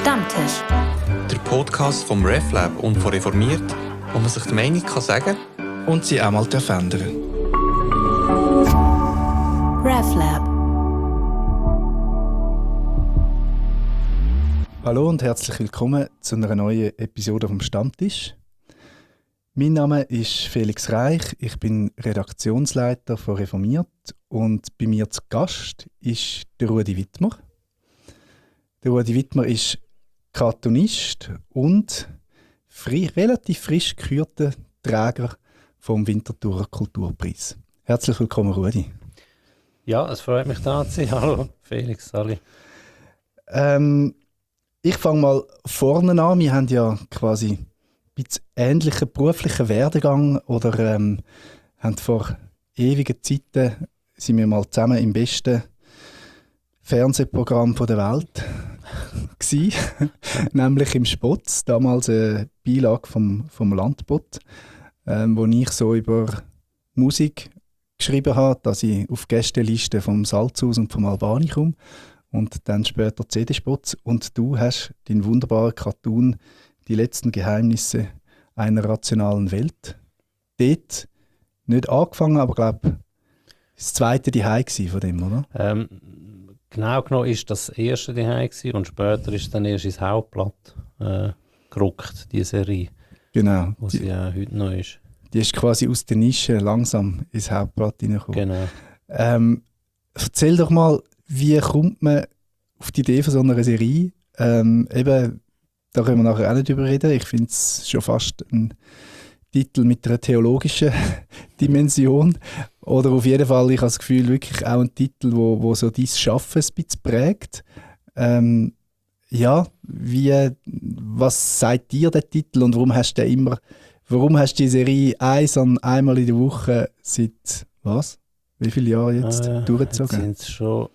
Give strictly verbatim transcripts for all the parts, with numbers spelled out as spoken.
Stammtisch. Der Podcast vom RefLab und von Reformiert, wo man sich die Meinung kann sagen und sie auch mal verändern. RefLab. Hallo und herzlich willkommen zu einer neuen Episode vom Stammtisch. Mein Name ist Felix Reich, ich bin Redaktionsleiter von Reformiert und bei mir zu Gast ist der Rudi Wittmer. Der Rudi Wittmer ist Cartoonist und fri- relativ frisch gekürter Träger vom Winterthurer Kulturpreis. Herzlich willkommen, Rudi. Ja, es freut mich, da zu sein. Hallo, Felix, Sali. Ähm, ich fange mal vorne an. Wir haben ja quasi ein bisschen ähnlichen beruflichen Werdegang oder ähm, haben vor ewigen Zeiten sind wir mal zusammen im besten Fernsehprogramm der Welt gsi, nämlich im Spotz, damals eine Beilage vom, vom Landbot, ähm, wo ich so über Musik geschrieben habe, dass ich auf Gästelisten vom Salzhaus und vom Albani komme und dann später C D-Spots und du hast den wunderbaren Cartoon «Die letzten Geheimnisse einer rationalen Welt» dort nicht angefangen, aber ich glaube das zweite Zuhause von dem, oder? Ähm, genau genommen ist das erste Zuhause und später ist es dann erst ins Hauptblatt äh, gerückt, die Serie, Genau. wo Die, sie äh, heute noch ist. die ist quasi aus der Nische langsam ins Hauptblatt hineingekommen. Genau. Ähm, erzähl doch mal, wie kommt man auf die Idee von so einer Serie? Ähm, eben, da können wir nachher auch nicht drüber reden. Ich finde es schon fast ein Titel mit einer theologischen Dimension. Oder auf jeden Fall, ich habe das Gefühl, wirklich auch ein Titel, wo, wo so dein Schaffen ein bisschen prägt. Ähm, ja, wie, was sagt dir der Titel und warum hast du den immer, warum hast du die Serie eins an einmal in der Woche seit, was? Wie viele Jahre jetzt äh, durchgezogen? Jetzt sind es schon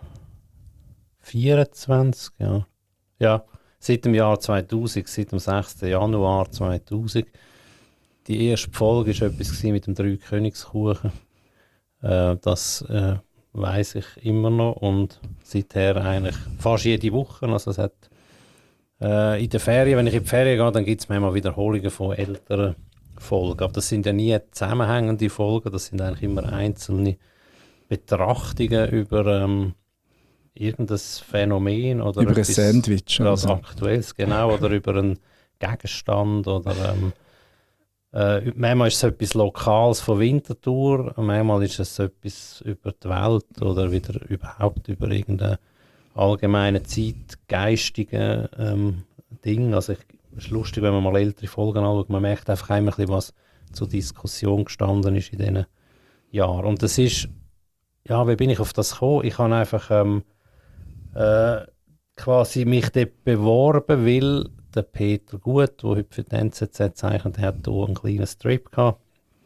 vierundzwanzig, ja. Ja, seit dem Jahr zweitausend, seit dem sechsten Januar zweitausend. Die erste Folge war etwas mit dem Drei-Königskuchen. Äh, das äh, weiss ich immer noch und seither eigentlich fast jede Woche. Also es hat, äh, in den Ferien, wenn ich in die Ferien gehe, dann gibt es manchmal Wiederholungen von älteren Folgen. Aber das sind ja nie zusammenhängende Folgen, das sind eigentlich immer einzelne Betrachtungen über ähm, irgendein Phänomen oder über ein etwas Sandwich. gerade Also. Aktuelles, genau, oder über einen Gegenstand oder ähm, äh, manchmal ist es etwas Lokales von Winterthur, manchmal ist es etwas über die Welt oder wieder überhaupt über irgendeine allgemeine zeitgeistige ähm, Ding. Also ich, es ist lustig, wenn man mal ältere Folgen anschaut, man merkt einfach immer ein bisschen, was zur Diskussion gestanden ist in diesen Jahren. Und das ist, ja, wie bin ich auf das gekommen? Ich habe einfach ähm, äh, quasi mich dort beworben, weil der Peter Gut, der heute für die N Z Z zeichnet, hat hier einen kleinen Strip gehabt.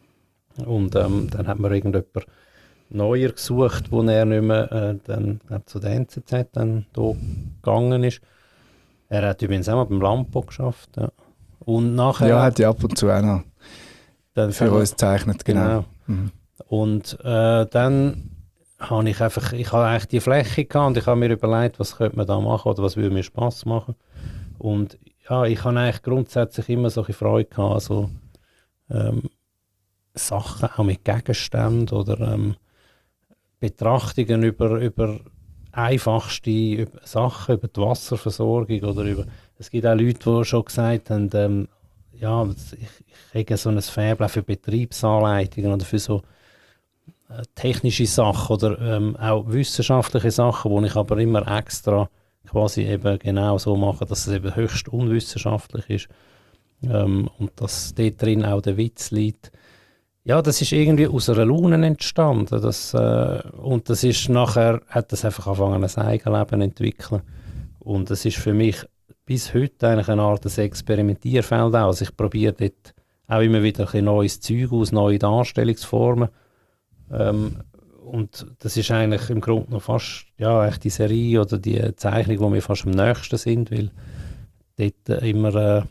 Und ähm, dann hat mir irgendjemand neuer gesucht, wo er nicht mehr äh, dann, zu der N Z Z dann hier gegangen ist. Er hat übrigens auch mal beim Lampo geschafft. Ja, und nachher, Ja, hat ja ab und zu auch noch dann für uns gezeichnet, genau. genau. Mhm. Und äh, dann habe ich einfach, ich habe eigentlich die Fläche gehabt und ich habe mir überlegt, was könnte man da machen oder was würde mir Spass machen. Und ja, ich habe eigentlich grundsätzlich immer solche Freude gehabt, also ähm, Sachen auch mit Gegenständen oder ähm, Betrachtungen über, über einfachste über Sachen, über die Wasserversorgung oder über, es gibt auch Leute, die schon gesagt haben, ähm, ja, ich, ich kriege so ein Faible für Betriebsanleitungen oder für so äh, technische Sachen oder ähm, auch wissenschaftliche Sachen, wo ich aber immer extra quasi eben genau so mache, dass es eben höchst unwissenschaftlich ist ähm, und dass dort drin auch der Witz liegt. Ja, das ist irgendwie aus einer Laune entstanden. Das, äh, und das ist nachher, hat das einfach angefangen, ein Eigenleben zu entwickeln. Und das ist für mich bis heute eigentlich eine Art des Experimentierfeld auch. Also ich probiere dort auch immer wieder ein bisschen neues Zeug aus, neue Darstellungsformen. Ähm, und das ist eigentlich im Grunde noch fast ja, echt die Serie oder die Zeichnung, wo wir fast am nächsten sind, weil dort immer äh,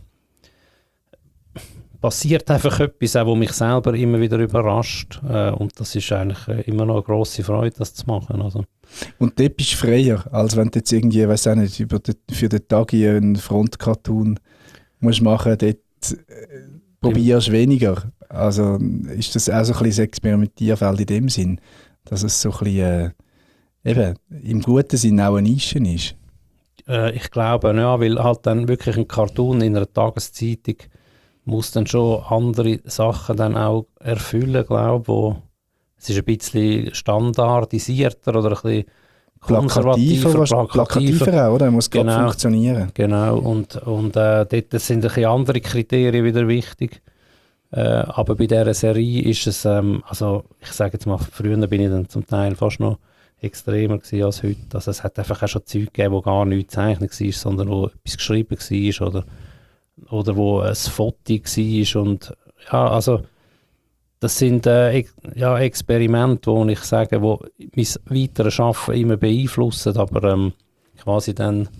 passiert einfach etwas, auch, was mich selber immer wieder überrascht. Äh, und das ist eigentlich äh, immer noch eine grosse Freude, das zu machen. Also, Und dort bist du freier, als wenn du jetzt irgendwie, weiß auch nicht, über den, für den Tag einen Frontcartoon musst machen, dort äh, probierst du weniger. Also ist das auch so ein bisschen das Experimentierfeld in dem Sinn, dass es so ein bisschen, äh, eben, im guten Sinn auch eine Nische ist? Äh, ich glaube, ja, weil halt dann wirklich ein Cartoon in einer Tageszeitung muss dann schon andere Sachen dann auch erfüllen, glaube ich, wo es ist ein bisschen standardisierter oder ein bisschen konservativer, plakativer, plakativer auch, oder? Er muss genau, gerade funktionieren. Genau, und, und äh, dort sind ein bisschen andere Kriterien wieder wichtig. Äh, aber bei dieser Serie ist es, ähm, also ich sage jetzt mal, früher bin ich dann zum Teil fast noch extremer gewesen als heute. Also es hat einfach auch schon Zeug gegeben, wo gar nichts gezeichnet war, sondern wo etwas geschrieben war oder, oder wo ein Foto war. Und ja, also das sind äh, ja, Experimente, wo ich sage, wo mein weiteres Arbeiten immer beeinflussen, aber ähm, quasi dann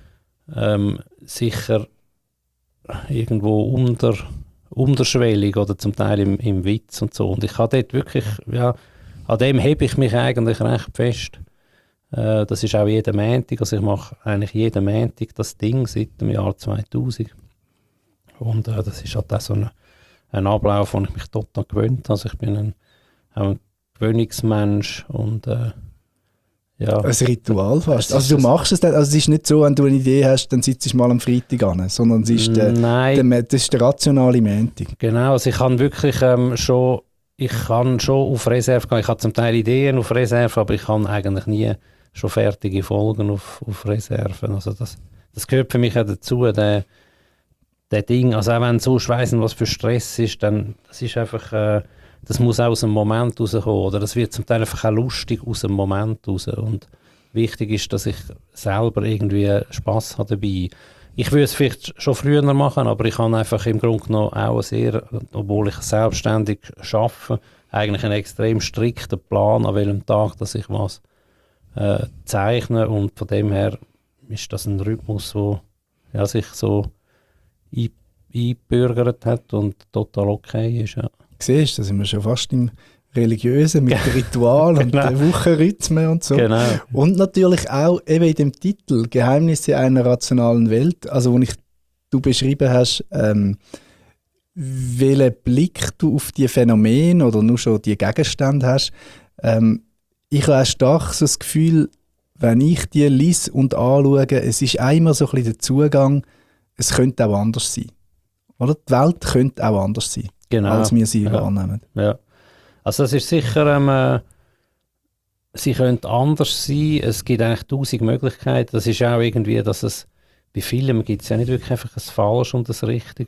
ähm, sicher irgendwo unter, unterschwellig oder zum Teil im, im Witz und so. Und ich habe dort wirklich, ja, an dem hebe ich mich eigentlich recht fest. Äh, das ist auch jeden Montag, also ich mache eigentlich jeden Montag das Ding seit dem Jahr zweitausend. Und äh, das ist halt auch so eine ein Ablauf, den ich mich total gewöhnt habe. Also ich bin ein, auch ein Gewöhnungsmensch und äh, ja. Ein Ritual fast. Es Also du machst es dann, also es ist nicht so, wenn du eine Idee hast, dann sitzt du mal am Freitag an, sondern es ist der, der, das ist der rationale Montag. Genau, also ich kann wirklich ähm, schon, ich kann schon auf Reserve gehen. Ich habe zum Teil Ideen auf Reserve, aber ich kann eigentlich nie schon fertige Folgen auf, auf Reserve. Also das, das gehört für mich auch dazu, der der Ding, also auch wenn du sonst weiss, was für Stress ist, dann das ist einfach, äh, das muss auch aus dem Moment rauskommen, oder das wird zum Teil einfach auch lustig aus dem Moment raus und wichtig ist, dass ich selber irgendwie Spass habe dabei. Ich würde es vielleicht schon früher machen, aber ich habe einfach im Grunde genommen auch sehr, obwohl ich selbstständig arbeite, eigentlich einen extrem strikten Plan, an welchem Tag, dass ich was äh, zeichne und von dem her ist das ein Rhythmus, der ja, sich so eingebürgert hat und total okay ist. Ja. Siehst du, da sind wir schon fast im Religiösen mit Ritual und Genau. den Wochenrhythmen und so. Genau. Und natürlich auch eben in dem Titel «Geheimnisse einer rationalen Welt», also wo ich, du beschrieben hast, ähm, welchen Blick du auf die Phänomene oder nur schon die Gegenstände hast. Ähm, ich habe auch stark so das Gefühl, wenn ich die lese und anschaue, es ist einmal so ein bisschen der Zugang, es könnte auch anders sein. Oder? Die Welt könnte auch anders sein, Genau. als wir sie Ja. wahrnehmen. Ja. Also es ist sicher, ähm, äh, sie könnte anders sein, es gibt eigentlich tausend Möglichkeiten. Das ist auch irgendwie, dass es bei Filmen gibt es ja nicht wirklich einfach ein Falsch und ein Richtig.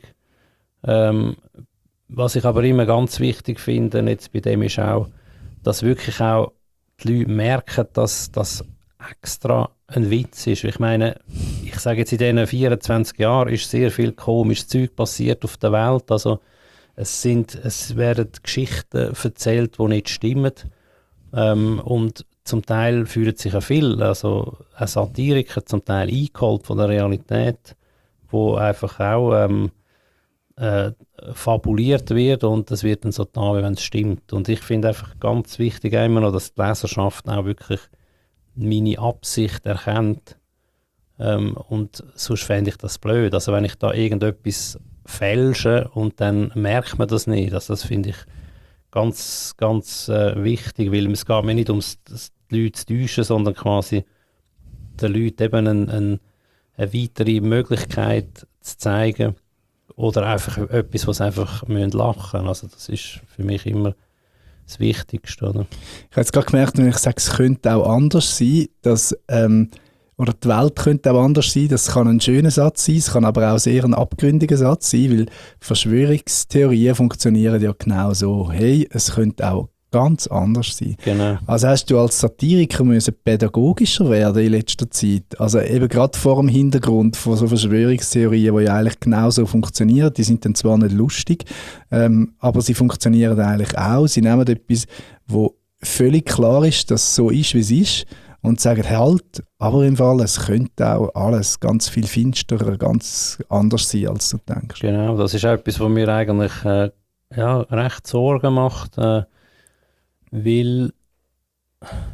Ähm, was ich aber immer ganz wichtig finde, jetzt bei dem ist auch, dass wirklich auch die Leute merken, dass das extra ein Witz ist. Ich meine, ich sage jetzt in diesen vierundzwanzig Jahren ist sehr viel komisches Zeug passiert auf der Welt. Also es, sind, es werden Geschichten erzählt, die nicht stimmen. Ähm, und zum Teil fühlen sich ja viel, also ein Satiriker zum Teil eingeholt von der Realität, wo einfach auch ähm, äh, fabuliert wird und es wird dann so da, wenn es stimmt. Und ich finde einfach ganz wichtig immer noch, dass die Leserschaft auch wirklich meine Absicht erkennt. Ähm, und sonst fände ich das blöd. Also wenn ich da irgendetwas fälsche und dann merkt man das nicht. Also das finde ich ganz, ganz äh, wichtig, weil es geht mir nicht ums die Leute zu täuschen, sondern quasi den Leuten eben ein, ein, eine weitere Möglichkeit zu zeigen oder einfach etwas, was sie einfach müssen lachen. Also das ist für mich immer das Wichtigste. Oder? Ich habe jetzt gerade gemerkt, wenn ich sage, es könnte auch anders sein, dass, ähm, oder die Welt könnte auch anders sein, das kann ein schöner Satz sein, es kann aber auch sehr ein abgründiger Satz sein, weil Verschwörungstheorien funktionieren ja genau so. Hey, es könnte auch ganz anders sein. Genau. Also hast du als Satiriker müssen pädagogischer werden in letzter Zeit? Also eben gerade vor dem Hintergrund von so Verschwörungstheorien, die ja eigentlich genauso funktionieren. Die sind dann zwar nicht lustig, ähm, aber sie funktionieren eigentlich auch. Sie nehmen etwas, wo völlig klar ist, dass es so ist, wie es ist und sagen, halt, aber im Fall, es könnte auch alles ganz viel finsterer, ganz anders sein, als du denkst. Genau, das ist auch etwas, was mir eigentlich äh, ja, recht Sorgen macht. Äh, Weil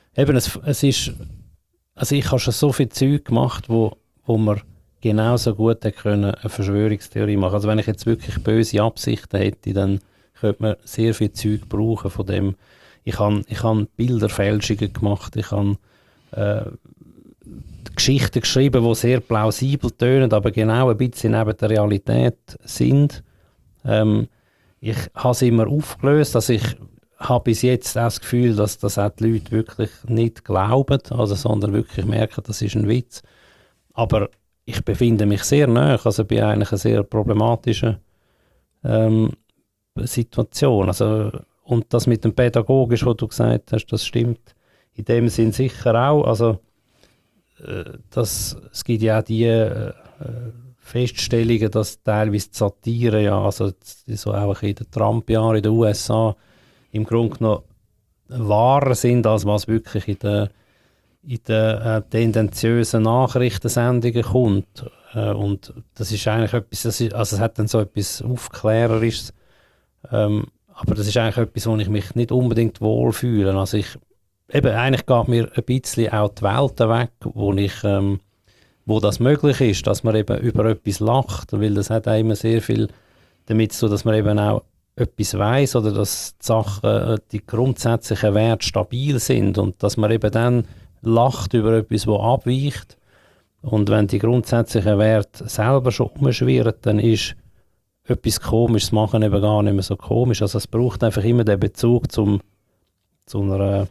eben, es, es ist, also ich habe schon so viel Zeug gemacht, wo, wo man genauso gut hätte können eine Verschwörungstheorie machen. Also wenn ich jetzt wirklich böse Absichten hätte, dann könnte man sehr viel Zeug brauchen von dem. Ich habe ich habe Bilderfälschungen gemacht, ich habe äh, Geschichten geschrieben, die sehr plausibel tönen, aber genau ein bisschen neben der Realität sind. Ähm, ich habe es immer aufgelöst, also ich habe bis jetzt auch das Gefühl, dass das auch die Leute wirklich nicht glauben, also, sondern wirklich merken, das ist ein Witz. Aber ich befinde mich sehr nahe, also bei eigentlich einer sehr problematischen ähm, Situation. Also, und das mit dem Pädagogisch, was du gesagt hast, das stimmt in dem Sinn sicher auch. Also, äh, das, es gibt ja auch die äh, Feststellungen, dass teilweise die Satire, ja, also so auch in den Trump-Jahren in den U S A, im Grunde genommen wahrer sind, als was wirklich in den in den äh, tendenziösen Nachrichtensendungen kommt. Äh, und das ist eigentlich etwas, das ist, also es hat dann so etwas Aufklärerisches, ähm, aber das ist eigentlich etwas, wo ich mich nicht unbedingt wohlfühle. Also ich, eben, eigentlich geht mir ein bisschen auch die Welt weg, wo, ich, ähm, wo das möglich ist, dass man eben über etwas lacht, weil das hat auch immer sehr viel damit zu tun, dass man eben auch etwas weiss oder dass die Sachen, die grundsätzlichen Werte stabil sind und dass man eben dann lacht über etwas, das abweicht. Und wenn die grundsätzlichen Werte selber schon umschwirren, dann ist etwas Komisches machen eben gar nicht mehr so komisch. Also es braucht einfach immer den Bezug zum, zu, einer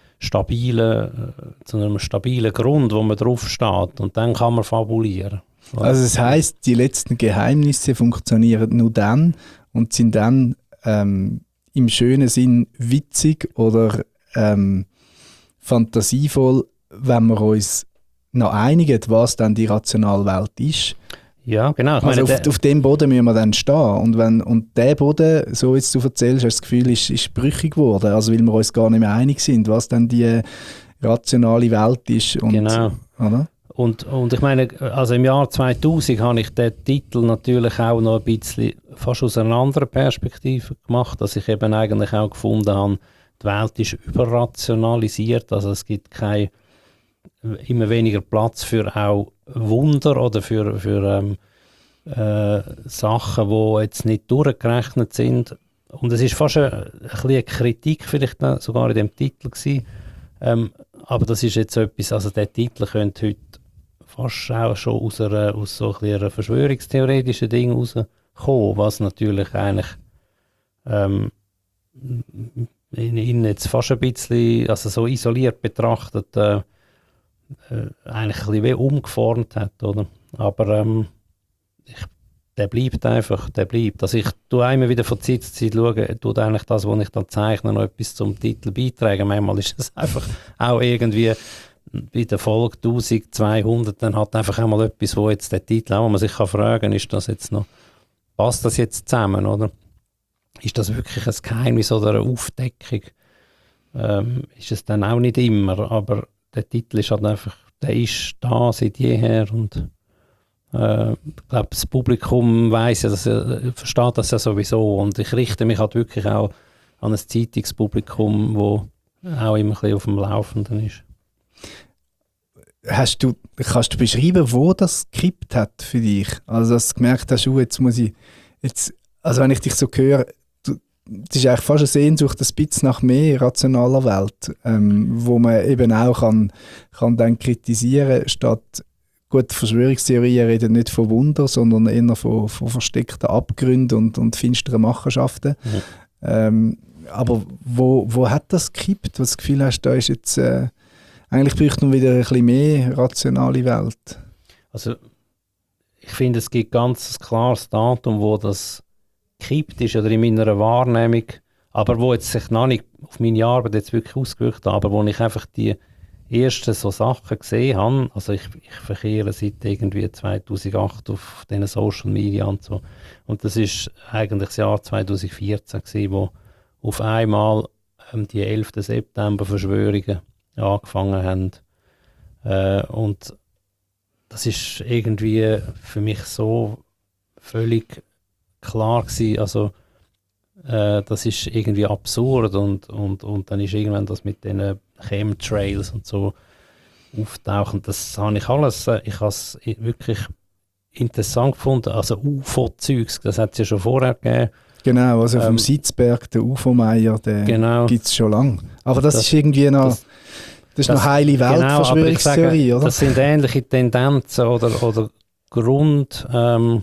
stabilen, zu einem stabilen Grund, wo man drauf steht. Und dann kann man fabulieren. Also das heisst, die letzten Geheimnisse funktionieren nur dann und sind dann ähm, im schönen Sinn witzig oder ähm, fantasievoll, wenn wir uns noch einigen, was dann die rationale Welt ist. Ja, genau. Ich also meine, auf, auf dem Boden müssen wir dann stehen. Und, wenn, und der Boden, so jetzt du erzählst, hast du das Gefühl, ist, ist brüchig geworden. Also weil wir uns gar nicht mehr einig sind, was dann die rationale Welt ist. Und, genau. Oder? Und, und ich meine, also im Jahr zweitausend habe ich den Titel natürlich auch noch ein bisschen fast aus einer anderen Perspektive gemacht, dass ich eben eigentlich auch gefunden habe, die Welt ist überrationalisiert, also es gibt kein, immer weniger Platz für auch Wunder oder für, für ähm, äh, Sachen, die jetzt nicht durchgerechnet sind. Und es ist fast eine, ein bisschen eine Kritik vielleicht sogar in dem Titel gewesen. Ähm, aber das ist jetzt etwas, also der Titel könnte heute fast auch schon aus, einer, aus so ein einer verschwörungstheoretischen Ding rauskommen, was natürlich eigentlich ähm, ihn jetzt fast ein bisschen, also so isoliert betrachtet, äh, äh, eigentlich ein bisschen wie umgeformt hat, oder? Aber ähm, ich, der bleibt einfach, der bleibt. Also ich tue immer wieder von Zeit zu Zeit schauen, tue eigentlich das, was ich dann zeichne, noch etwas zum Titel beitragen. Manchmal ist es einfach auch irgendwie bei der Folge zwölfhundert, dann hat einfach einmal etwas, wo jetzt der Titel, auch wo man sich kann fragen, ist das jetzt noch, passt das jetzt zusammen, oder? Ist das wirklich ein Geheimnis oder eine Aufdeckung? Ähm, ist es dann auch nicht immer, aber der Titel ist halt einfach, der ist da seit jeher und äh, ich glaube, das Publikum weiss ja, dass er, versteht das ja sowieso und ich richte mich halt wirklich auch an ein Zeitungspublikum, das auch immer ein bisschen auf dem Laufenden ist. Hast du, kannst du beschreiben, wo das gekippt hat für dich? Also dass du gemerkt hast, oh, jetzt muss ich, jetzt, also wenn ich dich so höre, es ist eigentlich fast eine Sehnsucht ein bisschen nach mehr rationaler Welt, ähm, wo man eben auch kann, kann dann kritisieren, statt, gut, Verschwörungstheorien reden nicht von Wunder, sondern eher von, von versteckten Abgründen und, und finsteren Machenschaften. Mhm. Ähm, aber wo, wo hat das gekippt, wo du das Gefühl hast, da ist jetzt, äh, eigentlich bräuchte man wieder ein bisschen mehr rationale Welt? Also ich finde, es gibt ganz ein klares Datum, wo das gekippt ist oder in meiner Wahrnehmung, aber wo jetzt sich noch nicht auf meine Arbeit jetzt wirklich ausgewirkt hat, aber wo ich einfach die ersten so Sachen gesehen habe, also ich, ich verkehre seit irgendwie zweitausendacht auf diesen Social Media und so, und das ist eigentlich das Jahr zweitausendvierzehn gewesen, wo auf einmal ähm, die elften September Verschwörungen angefangen haben äh, und das ist irgendwie für mich so völlig klar gewesen, also äh, das ist irgendwie absurd und, und, und dann ist irgendwann das mit den Chemtrails und so auftauchen. Das habe ich alles, äh, ich habe es wirklich interessant gefunden. Also U F O-Zeugs, das hat es ja schon vorher gegeben. Genau, also vom Ähm, Sitzberg, der U F O-Meier, den Genau. gibt es schon lange. Aber das, Das- ist irgendwie noch, das- das, ist das- noch heile Genau, aber ich Welt-Verschwörungstheorie, sage, oder? das sind ähnliche Tendenzen oder, oder Grund. Ähm,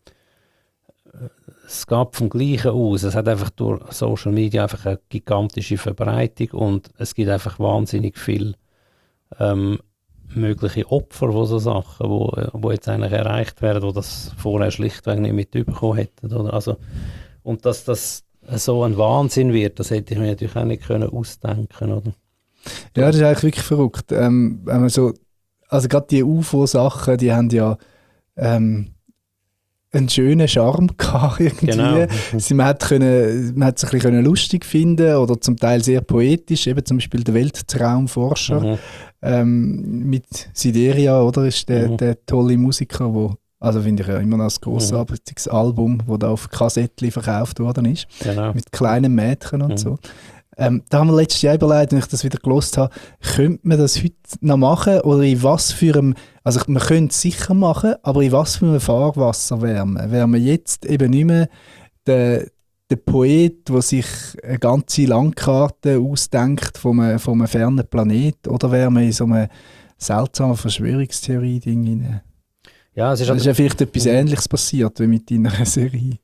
es gab vom Gleichen aus. Es hat einfach durch Social Media einfach eine gigantische Verbreitung und es gibt einfach wahnsinnig viel ähm, mögliche Opfer von so Sachen, wo, wo jetzt eigentlich erreicht werden, die das vorher schlichtweg nicht mitbekommen hätten. Oder? Also, und dass das so ein Wahnsinn wird, das hätte ich mir natürlich auch nicht können ausdenken, oder? Ja, das ist eigentlich wirklich verrückt. Ähm, wenn man so, also gerade die U F O-Sachen, die haben ja ähm, einen schönen Charme gehabt irgendwie. Genau. Sie, man, hat können, man hat sich ein bisschen lustig finden oder zum Teil sehr poetisch, eben zum Beispiel der Weltraumforscher Mhm. ähm, mit Sideria, oder, ist der, Mhm. der tolle Musiker, wo, also finde ich ja immer noch ein grossartiges Album, das da auf Kassettchen verkauft worden ist, Genau. mit kleinen Mädchen und Mhm. so. Ähm, da haben wir letztes Jahr überlegt, wenn ich das wieder gelost habe, könnte man das heute noch machen oder in was für einem, also man könnte es sicher machen, aber in was für einem Fahrwasser wären wir? Wären wir jetzt eben nicht mehr der, der Poet, der sich eine ganze Landkarte ausdenkt von einem, von einem fernen Planet, oder wären wir in so einem seltsamen Verschwörungstheorie-Ding hinein? Ja, es ist Es ist ja vielleicht etwas Ähnliches passiert wie mit deiner Serie.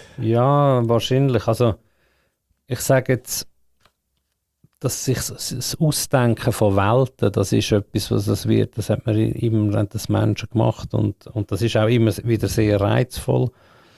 Ja, wahrscheinlich. Also, ich sage jetzt, dass sich das das Ausdenken von Welten, das ist etwas, was das wird, das hat man immer während des Menschen gemacht und, und das ist auch immer wieder sehr reizvoll.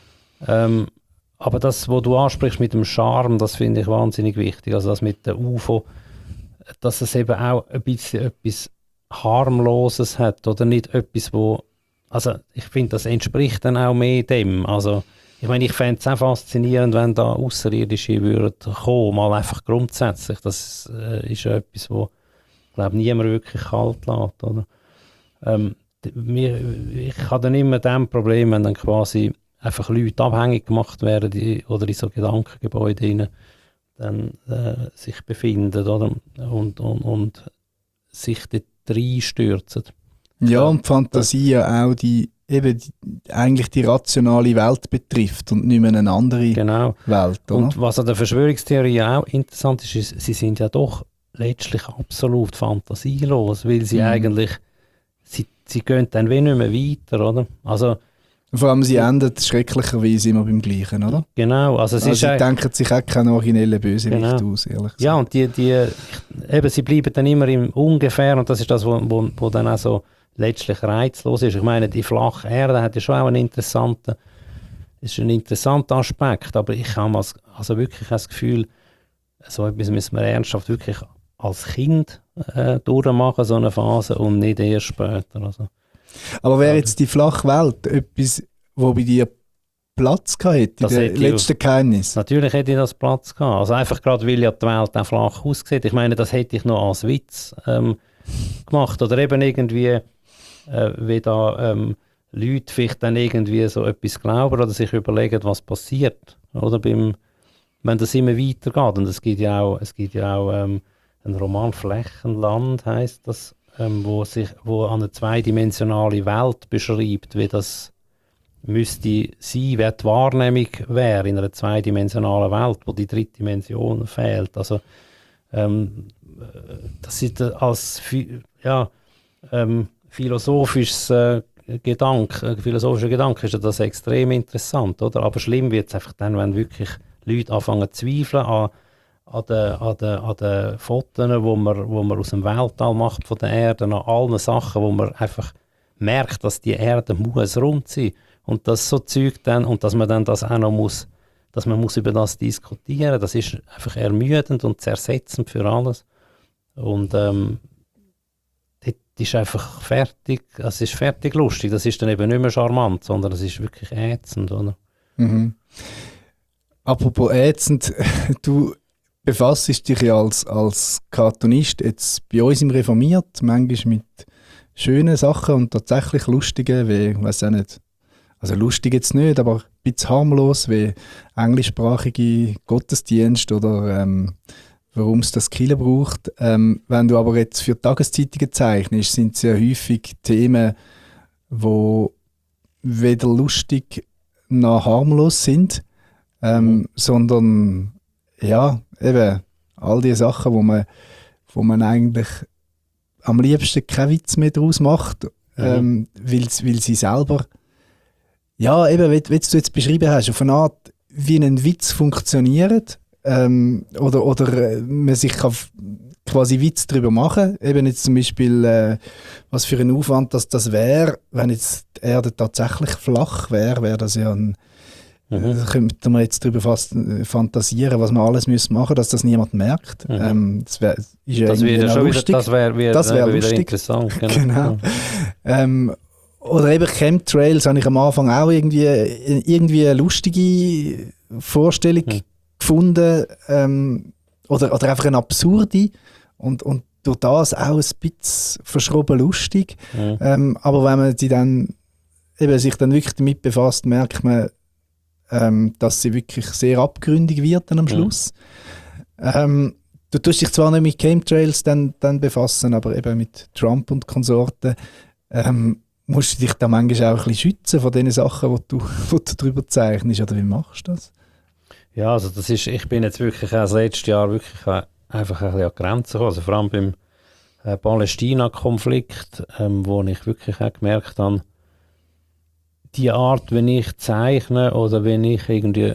Ähm, aber das, was du ansprichst mit dem Charme, das finde ich wahnsinnig wichtig. Also das mit der U F O, dass es eben auch ein bisschen etwas Harmloses hat oder nicht etwas, wo, also ich finde, das entspricht dann auch mehr dem. Also ich meine, ich fände es auch faszinierend, wenn da Außerirdische würden kommen, mal einfach grundsätzlich. Das äh, ist ja etwas, wo, glaube niemand wirklich kalt lässt, oder? Ähm, d- mir, ich habe dann immer das Problem, wenn dann quasi einfach Leute abhängig gemacht werden die, oder in so Gedankengebäude rein, dann äh, sich befinden, oder? Und, und, und sich dort reinstürzen. Ja, Ja. und die Fantasie ja auch die, eben die, eigentlich die rationale Welt betrifft und nicht mehr eine andere Genau. Welt, oder? Und was an der Verschwörungstheorie auch interessant ist, ist, sie sind ja doch letztlich absolut fantasielos, weil sie Mhm. eigentlich, sie, sie gehen dann wie nicht mehr weiter, oder? Also, Vor allem, sie endet schrecklicherweise immer beim Gleichen, oder? genau, also es Also ist sie eigentlich- denken sich auch keinen originellen Bösewicht Genau. aus, ehrlich gesagt. ja, und die, die, eben, sie bleiben dann immer im Ungefähr und das ist das, wo, wo, wo dann auch so letztlich reizlos ist. Ich meine, die flache Erde hat ja schon auch einen interessanten, ist ein interessanter Aspekt, aber ich habe als, also wirklich das Gefühl, so etwas müssen wir ernsthaft wirklich als Kind äh, durchmachen, so eine Phase, und nicht erst später. Also. Aber wäre Ja. jetzt die flache Welt etwas, wo bei dir Platz gehabt hätte, Das in hätte den ich- letzten Geheimnis? Natürlich hätte ich das Platz gehabt. Also einfach gerade, weil ja die Welt auch flach aussieht. Ich meine, das hätte ich noch als Witz ähm, gemacht. Oder eben irgendwie, äh, wie da ähm, Leute vielleicht dann irgendwie so etwas glauben oder sich überlegen, was passiert. Oder beim, wenn das immer weitergeht. Und es gibt ja auch, es gibt ja auch ähm, einen Roman «Flächenland» heisst das, ähm, wo, sich, wo eine zweidimensionale Welt beschreibt, wie das müsste sein, wer die Wahrnehmung wäre in einer zweidimensionalen Welt, wo die dritte Dimension fehlt. Also ähm, äh, das ist äh, als phi- ja, ähm, philosophisches äh, Gedanke, äh, philosophischer Gedanke ist ja das extrem interessant, oder? Aber schlimm wird es einfach dann, wenn wirklich Leute anfangen zu zweifeln an, an den, an den, an den Fotos, wo man, wo man aus dem Weltall macht von der Erde, an allen Sachen, wo man einfach merkt, dass die Erde muss rund sein. Und das so Zeug dann, und dass man dann das auch noch muss, dass man muss über das diskutieren, das ist einfach ermüdend und zersetzend für alles. Und ähm, das ist einfach fertig, es ist fertig lustig, das ist dann eben nicht mehr charmant, sondern es ist wirklich ätzend, oder? Mhm. Apropos ätzend, du befasst dich ja als, als Cartoonist jetzt bei uns im Reformiert, manchmal mit schönen Sachen und tatsächlich lustigen, wie, ich weiß auch nicht, also lustig jetzt nicht, aber ein bisschen harmlos, wie englischsprachige Gottesdienste oder ähm, warum es das Killer braucht. Ähm, wenn du aber jetzt für Tageszeitungen zeichnest, sind es ja häufig Themen, die weder lustig noch harmlos sind, ähm, mhm. sondern ja, eben all die Sachen, wo man, wo man eigentlich am liebsten keinen Witz mehr daraus macht, mhm. ähm, weil, weil sie selber, ja, eben, wie, wie du jetzt beschrieben hast, auf eine Art, wie ein Witz funktioniert, ähm, oder, oder man sich kann quasi Witz darüber machen. Eben jetzt zum Beispiel, äh, was für ein Aufwand das, das wäre, wenn jetzt die Erde tatsächlich flach wäre, wäre das ja ein, mhm. da könnte man jetzt darüber fast fantasieren, was man alles müsste machen, dass das niemand merkt. Mhm. Ähm, das wäre ja das irgendwie schon lustig. Wieder, das wäre wär, das wär wär lustig. Wieder interessant. Genau. genau. ähm, oder eben Chemtrails habe ich am Anfang auch irgendwie, irgendwie eine lustige Vorstellung mhm. gefunden, ähm, oder, oder einfach eine absurde und, und durch das auch ein bisschen verschroben lustig. Mhm. Ähm, aber wenn man die dann, eben sich dann wirklich damit befasst, merkt man, ähm, dass sie wirklich sehr abgründig wird dann am Schluss. Mhm. Ähm, du tust dich zwar nicht mit Chemtrails dann, dann befassen, aber eben mit Trump und Konsorten ähm, musst du dich da manchmal auch ein bisschen schützen von den Sachen, die du, die du darüber zeichnest. Oder wie machst du das? Ja, also das ist, ich bin jetzt wirklich auch das letzte Jahr wirklich einfach ein bisschen an die Grenzen gekommen. Also vor allem beim äh, Palästina-Konflikt, ähm, wo ich wirklich auch gemerkt habe, die Art, wenn ich zeichne oder wenn ich irgendwie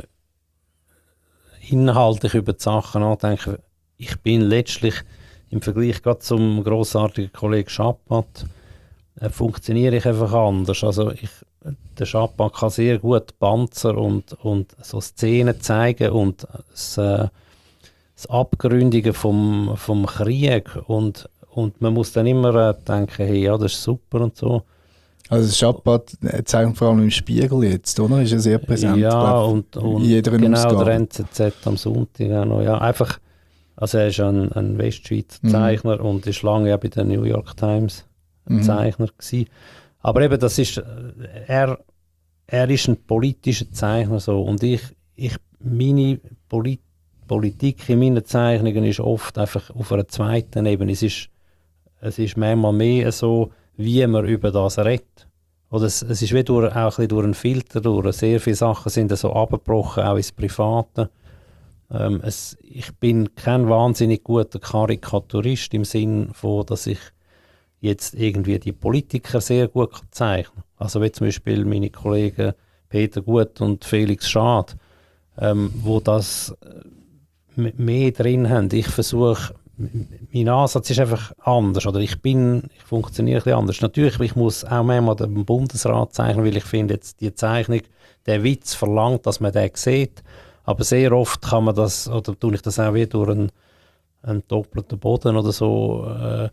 inhaltlich über die Sachen nachdenke, ich bin letztlich im Vergleich gerade zum grossartigen Kollegen Schappat, äh, funktioniere ich einfach anders. Also ich, der Schappat kann sehr gut Panzer und, und so Szenen zeigen und das, äh, das Abgründigen vom, vom Krieg und, und man muss dann immer äh, denken, hey, ja, das ist super und so. Also das Schappat zeigt vor allem im Spiegel jetzt, oder? Ist ja sehr präsent, ja, glaub, und, und in jeder genau, Ausgabe. Der N Z Z am Sonntag auch noch. Ja, einfach, also er ist ein, ein Westschweizer Zeichner mhm. und ist lange ja bei der New York Times ein mhm. Zeichner gewesen. Aber eben, das ist, er, er ist ein politischer Zeichner so und ich, ich meine Polit, Politik in meinen Zeichnungen ist oft einfach auf einer zweiten Ebene. Es ist, es ist manchmal mehr so, wie man über das redet. Oder es, es ist wie durch, auch ein bisschen durch einen Filter durch. Sehr viele Sachen sind so abgebrochen, auch ins Private. Ähm, es, ich bin kein wahnsinnig guter Karikaturist im Sinn von, dass ich jetzt irgendwie die Politiker sehr gut zeichnen kann. Also wie zum Beispiel meine Kollegen Peter Gut und Felix Schad, ähm, wo das mehr drin haben. Ich versuche, mein Ansatz ist einfach anders, oder ich bin, ich funktioniere ein bisschen anders. Natürlich, ich muss auch manchmal den Bundesrat zeichnen, weil ich finde, jetzt die Zeichnung, der Witz verlangt, dass man den sieht, aber sehr oft kann man das, oder tue ich das auch wie durch einen, einen doppelten Boden oder so äh,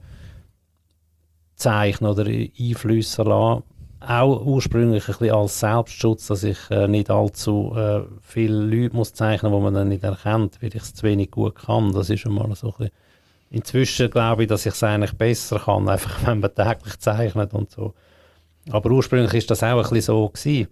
zeichnen oder einfließen lassen. Auch ursprünglich ein bisschen als Selbstschutz, dass ich äh, nicht allzu äh, viele Leute muss zeichnen, die man dann nicht erkennt, weil ich es zu wenig gut kann. Das ist schon mal so ein bisschen. Inzwischen glaube ich, dass ich es eigentlich besser kann, einfach wenn man täglich zeichnet und so. Aber ursprünglich ist das auch ein bisschen so gewesen.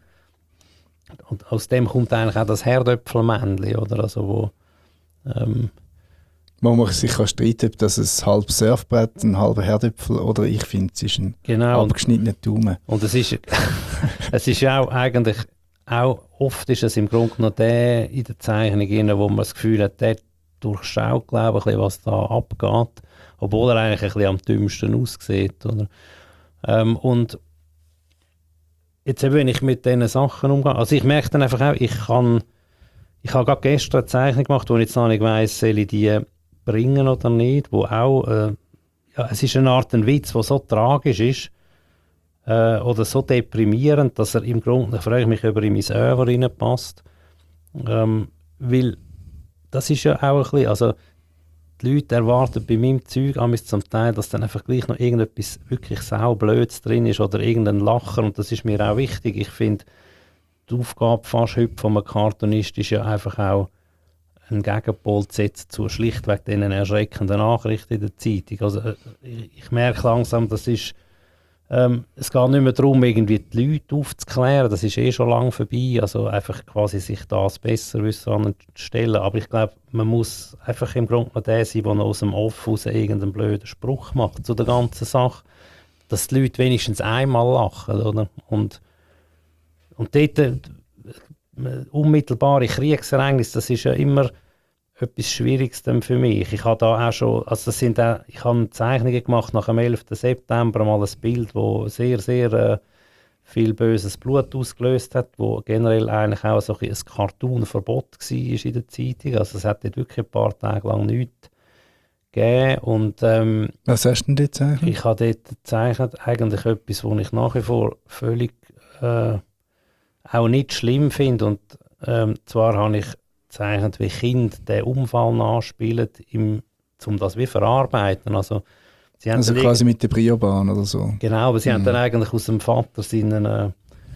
Und aus dem kommt eigentlich auch das Herdöpfelmännchen, oder? Also wo, ähm, wo man sich kann streiten, ob das ein halbes Surfbrett, ein halber Herdöpfel oder ich finde, es ist ein genau, abgeschnittener Daumen. Und es ist, es ist ja auch eigentlich, auch oft ist es im Grunde noch der in der Zeichnung, wo man das Gefühl hat, der durchschaut, glaube ich, was da abgeht, obwohl er eigentlich ein bisschen am dümmsten aussieht. Oder? Ähm, und jetzt eben, wenn ich mit diesen Sachen umgehe, also ich merke dann einfach auch, ich kann, ich habe gerade gestern eine Zeichnung gemacht, wo ich jetzt noch nicht weiss, soll ich die bringen oder nicht, wo auch, äh, ja, es ist eine Art ein Witz, der so tragisch ist äh, oder so deprimierend, dass er im Grunde, da frage ich mich, ob er in mein Oeuvre reinpasst, ähm, weil das ist ja auch ein bisschen, also die Leute erwarten bei meinem Zeug zum Teil, dass dann einfach gleich noch irgendetwas wirklich saublödes drin ist oder irgendein Lacher und das ist mir auch wichtig. Ich finde, die Aufgabe fast heute von einem Cartoonist ist ja einfach auch einen Gegenpol zu setzen zu schlichtweg diesen erschreckenden Nachrichten in der Zeitung. Also ich merke langsam, das ist Ähm, es geht nicht mehr darum, irgendwie die Leute aufzuklären, das ist eh schon lange vorbei, also einfach quasi sich das besser wissen anstellen. Aber ich glaube, man muss einfach im Grunde noch der sein, der noch aus dem Off raus irgendeinen blöden Spruch macht zu der ganzen Sache, dass die Leute wenigstens einmal lachen, oder? Und, und dort äh, unmittelbare Kriegsereignisse, das ist ja immer etwas Schwieriges für mich. Ich habe da auch schon, also das sind auch, ich habe Zeichnungen gemacht nach dem elften September, mal ein Bild, wo sehr, sehr äh, viel böses Blut ausgelöst hat, wo generell eigentlich auch so ein, ein Cartoon-Verbot war in der Zeitung. Also es hat dort wirklich ein paar Tage lang nichts gegeben. Und, ähm, was hast du denn dort gezeichnet? Ich habe dort gezeichnet eigentlich etwas, was ich nach wie vor völlig äh, auch nicht schlimm finde. Und ähm, zwar habe ich gezeichnet, wie Kinder den Unfall nachspielen, im, um das wie verarbeiten. Also, sie haben also quasi mit der Briobahn oder so. Genau, aber sie mhm. haben dann eigentlich aus dem Vater seinen, äh,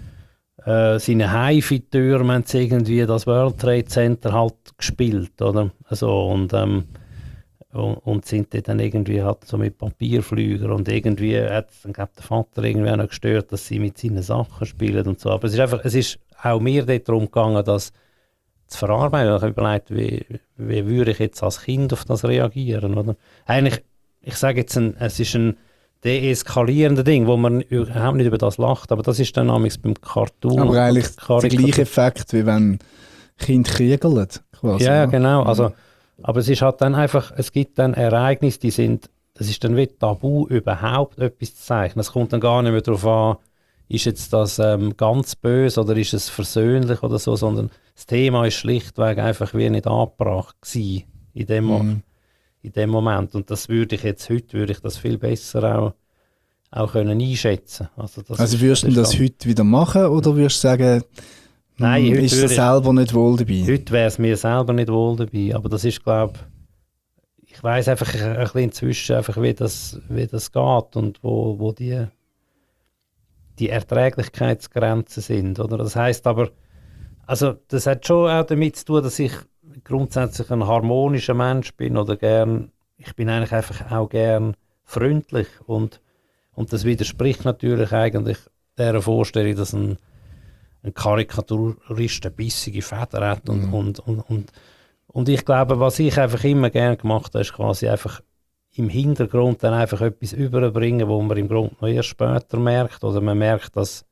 äh, seine Haifi-Türme irgendwie das World Trade Center halt gespielt, oder? Also, und, ähm, und, und sind dann irgendwie halt so mit Papierflüger und irgendwie hat dann glaub, der Vater irgendwie auch noch gestört, dass sie mit seinen Sachen spielen und so. Aber es ist einfach, es ist auch mir dort darum gegangen, dass zu verarbeiten. Ich habe überlegt, wie, wie würde ich jetzt als Kind auf das reagieren, oder? Eigentlich, ich sage jetzt, ein, es ist ein deeskalierendes Ding, wo man überhaupt nicht über das lacht, aber das ist dann nämlich beim Cartoon. Aber eigentlich der gleiche Effekt, wie wenn Kinder kriegeln, quasi. Ja, genau. Also, aber es ist halt dann einfach, es gibt dann Ereignisse, die sind, das ist dann wie tabu, überhaupt etwas zu zeichnen. Es kommt dann gar nicht mehr darauf an, ist jetzt das ähm, ganz böse oder ist es versöhnlich oder so, sondern das Thema ist schlichtweg einfach wie nicht angebracht gewesen in dem, mm. in dem Moment. Und das würde ich jetzt, heute würde ich das viel besser auch, auch können einschätzen. Also, das also ist, würdest du das, das heute wieder machen oder würdest du sagen, Nein, hm, ist du selber nicht wohl dabei? Heute wäre es mir selber nicht wohl dabei, aber das ist, glaube ich, ich weiss einfach ein bisschen inzwischen, einfach, wie, das, wie das geht und wo, wo die die Erträglichkeitsgrenzen sind. Oder? Das heisst aber, also das hat schon auch damit zu tun, dass ich grundsätzlich ein harmonischer Mensch bin oder gern, ich bin eigentlich einfach auch gern freundlich und, und das widerspricht natürlich eigentlich der Vorstellung, dass ein, ein Karikaturist eine bissige Feder hat und, mhm. und, und, und, und ich glaube, was ich einfach immer gern gemacht habe, ist quasi einfach im Hintergrund dann einfach etwas überbringen, wo man im Grunde noch erst später merkt, oder man merkt das,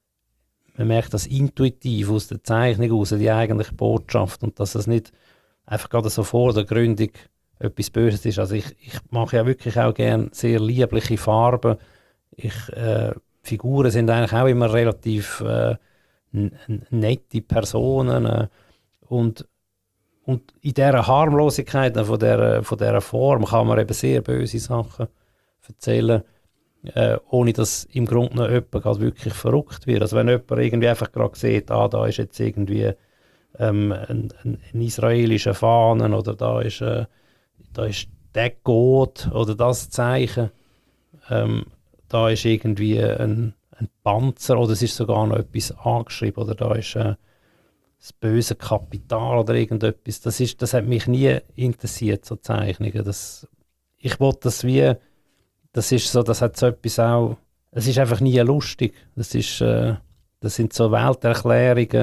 man merkt das intuitiv aus der Zeichnung aus, die eigentliche Botschaft, und dass es nicht einfach gerade so vor der Gründung etwas Böses ist. Also ich, ich mache ja wirklich auch gerne sehr liebliche Farben. Ich, äh, Figuren sind eigentlich auch immer relativ äh, n- n- nette Personen äh, und Und in dieser Harmlosigkeit von dieser, von dieser Form kann man eben sehr böse Sachen erzählen, äh, ohne dass im Grunde noch jemand wirklich verrückt wird. Also wenn jemand irgendwie einfach gerade sieht, ah, da ist jetzt irgendwie ähm, ein, ein, ein israelischer Fahnen oder da ist, äh, da ist der Gott oder das Zeichen, ähm, da ist irgendwie ein, ein Panzer oder es ist sogar noch etwas angeschrieben oder da ist äh, das böse Kapital oder irgendetwas, das, ist, das hat mich nie interessiert, so Zeichnungen. Das, ich wollte das wie, das ist so, das hat so etwas auch, es ist einfach nie lustig. Das, ist, äh, das sind so Welterklärungen,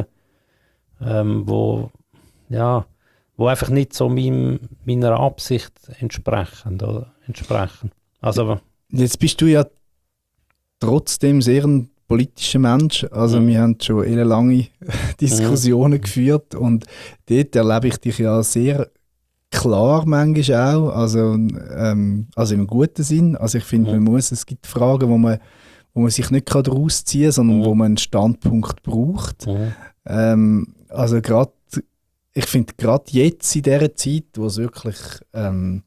ähm, wo, ja, wo einfach nicht so meinem, meiner Absicht entsprechen. Oder, entsprechen. Also, jetzt bist du ja trotzdem sehr ein politischer Mensch. Also mhm. wir haben schon eine lange Diskussionen mhm. geführt und dort erlebe ich dich ja sehr klar manchmal auch, also, ähm, also im guten Sinn. Also ich finde, mhm. man muss, es gibt Fragen, wo man, wo man sich nicht daraus ziehen kann, sondern mhm. wo man einen Standpunkt braucht. Mhm. Ähm, also gerade, ich finde gerade jetzt in dieser Zeit, wo es wirklich ähm,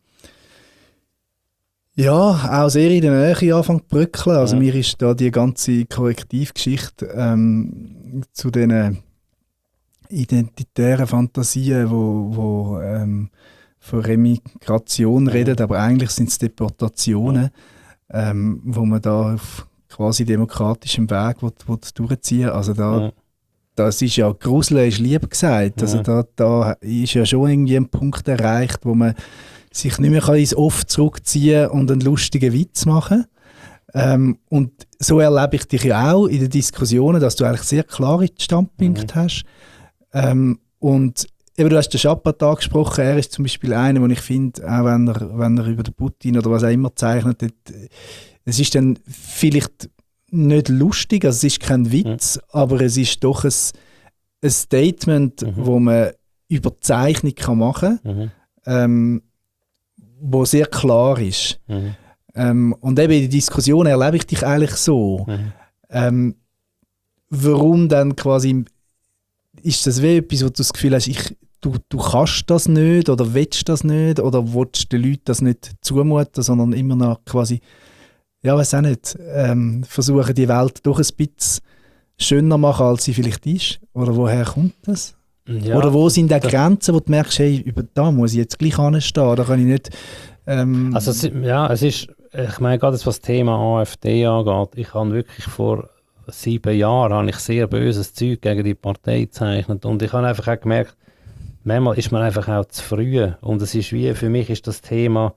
ja, auch sehr in der Nähe anfängt zu bröckeln. Also ja. Mir ist da die ganze Korrektivgeschichte ähm, zu diesen identitären Fantasien, wo, wo ähm, von Remigration ja. reden, aber eigentlich sind es Deportationen, ja. ähm, wo man da auf quasi demokratischem Weg will, will durchziehen will. Also da, ja. das ist ja, Gruseln ist lieb gesagt. Also ja. da, da ist ja schon irgendwie ein Punkt erreicht, wo man sich nicht mehr ins Off zurückziehen und einen lustigen Witz machen Ähm, und so erlebe ich dich ja auch in den Diskussionen, dass du eigentlich sehr klare Standpunkte mhm. hast. Ähm, und eben, du hast den Chapat angesprochen, er ist zum Beispiel einer, wo ich finde, auch wenn er, wenn er über den Putin oder was auch immer zeichnet, dort, es ist dann vielleicht nicht lustig, also es ist kein Witz, mhm. aber es ist doch ein, ein Statement, mhm. wo man über die Zeichnung kann machen kann, mhm. ähm, wo sehr klar ist. Mhm. Ähm, und eben in der Diskussion erlebe ich dich eigentlich so. Mhm. Ähm, warum dann quasi, ist das wie etwas, wo du das Gefühl hast, ich, du, du kannst das nicht oder willst das nicht oder willst den Leuten das nicht zumuten, sondern immer noch quasi, ja, weiß auch nicht, ähm, versuchen die Welt doch ein bisschen schöner machen, als sie vielleicht ist? Oder woher kommt das? Ja, oder wo sind die Grenzen, wo du merkst, hey, über da muss ich jetzt gleich anstehen, da kann ich nicht... Ähm also es, ja, es ist, ich meine, gerade was das Thema AfD angeht, ich habe wirklich vor sieben Jahren habe ich sehr böses Zeug gegen die Partei gezeichnet und ich habe einfach auch gemerkt, manchmal ist man einfach auch zu früh und es ist wie, für mich ist das Thema,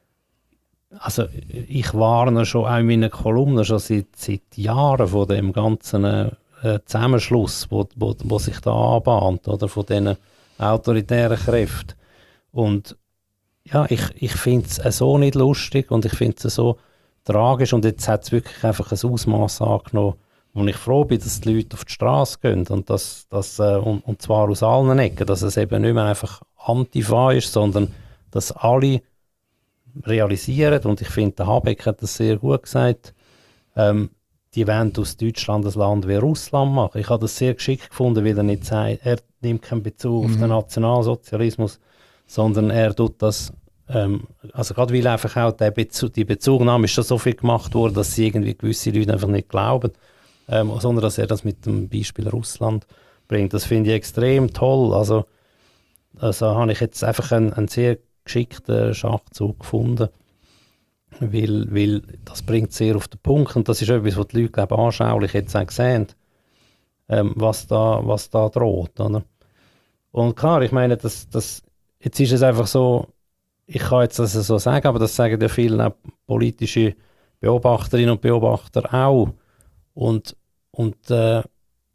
also ich warne schon auch in meinen Kolumnen schon seit, seit Jahren von dem ganzen äh, Zusammenschluss, wo, wo, wo sich da anbahnt, oder, von diesen autoritären Kräften. Und ja, ich, ich finde es so nicht lustig und ich finde es so tragisch und jetzt hat es wirklich einfach ein Ausmaß angenommen, wo ich froh bin, dass die Leute auf die Straße gehen und, das, das, äh, und, und zwar aus allen Ecken, dass es eben nicht mehr einfach Antifa ist, sondern dass alle realisieren, und ich finde, der Habeck hat das sehr gut gesagt, ähm, die wollen aus Deutschland ein Land wie Russland machen. Ich habe das sehr geschickt gefunden, weil er nicht sagt, er nimmt keinen Bezug mhm. auf den Nationalsozialismus, sondern er tut das, ähm, also gerade weil einfach auch der Bezug, die Bezugnahme ist schon so viel gemacht worden, dass sie irgendwie gewisse Leute einfach nicht glauben, ähm, sondern dass er das mit dem Beispiel Russland bringt. Das finde ich extrem toll. Also, also habe ich jetzt einfach einen, einen sehr geschickten Schachzug gefunden, weil, weil das bringt sehr auf den Punkt und das ist etwas, was die Leute, glaube ich, anschaulich jetzt auch sehen, ähm, was, da, was da droht. Oder? Und klar, ich meine, das, das, jetzt ist es einfach so, ich kann jetzt das so sagen, aber das sagen ja viele auch politische Beobachterinnen und Beobachter auch. Und, und äh,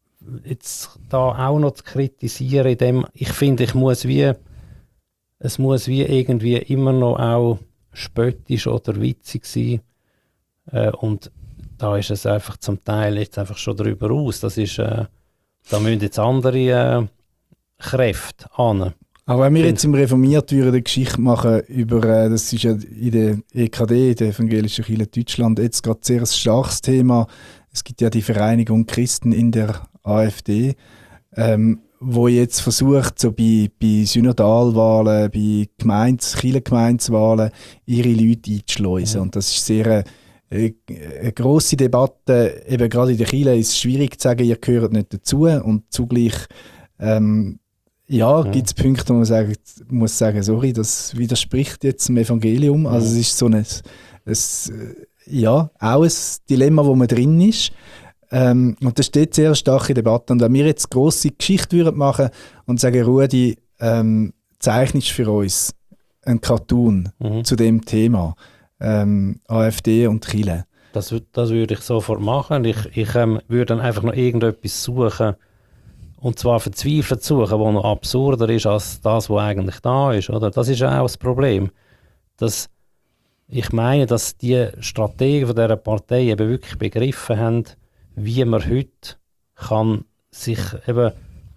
jetzt da auch noch zu kritisieren, in dem, ich finde, ich muss wie es muss wie irgendwie immer noch auch spöttisch oder witzig sein. Äh, und da ist es einfach zum Teil jetzt einfach schon darüber aus. Das ist, äh, da müssen jetzt andere äh, Kräfte an. Aber wenn wir jetzt im Reformiert würden eine Geschichte machen über, äh, das ist ja in der E K D, in der Evangelischen Kirche Deutschland, jetzt gerade sehr ein starkes Thema. Es gibt ja die Vereinigung Christen in der AfD, ähm, wo jetzt versucht, so bei, bei Synodalwahlen, bei Gemeins-, Kirchengemeinswahlen ihre Leute einzuschleusen. Mhm. Und das ist sehr eine, eine grosse Debatte. Eben gerade in der Kirche ist es schwierig zu sagen, ihr gehört nicht dazu. Und zugleich ähm, ja, mhm. gibt es Punkte, wo man sagen, muss sagen, sorry, das widerspricht jetzt dem Evangelium. Mhm. Also es ist so ein, ein, ja, auch ein Dilemma, wo man drin ist. Ähm, und das steht sehr stark in der Debatte. Und wenn wir jetzt grosse Geschichte würden machen und sagen, Rudi, ähm, zeichnest für uns einen Cartoon mhm. zu dem Thema, ähm, AfD und Kirche. Das, das würde ich sofort machen. Ich, ich ähm, würde dann einfach noch irgendetwas suchen, und zwar verzweifelt suchen, was noch absurder ist als das, was eigentlich da ist. Oder? Das ist ja auch das Problem. Dass ich meine, dass die Strategen von dieser Partei eben wirklich begriffen haben, wie man heute kann sich eben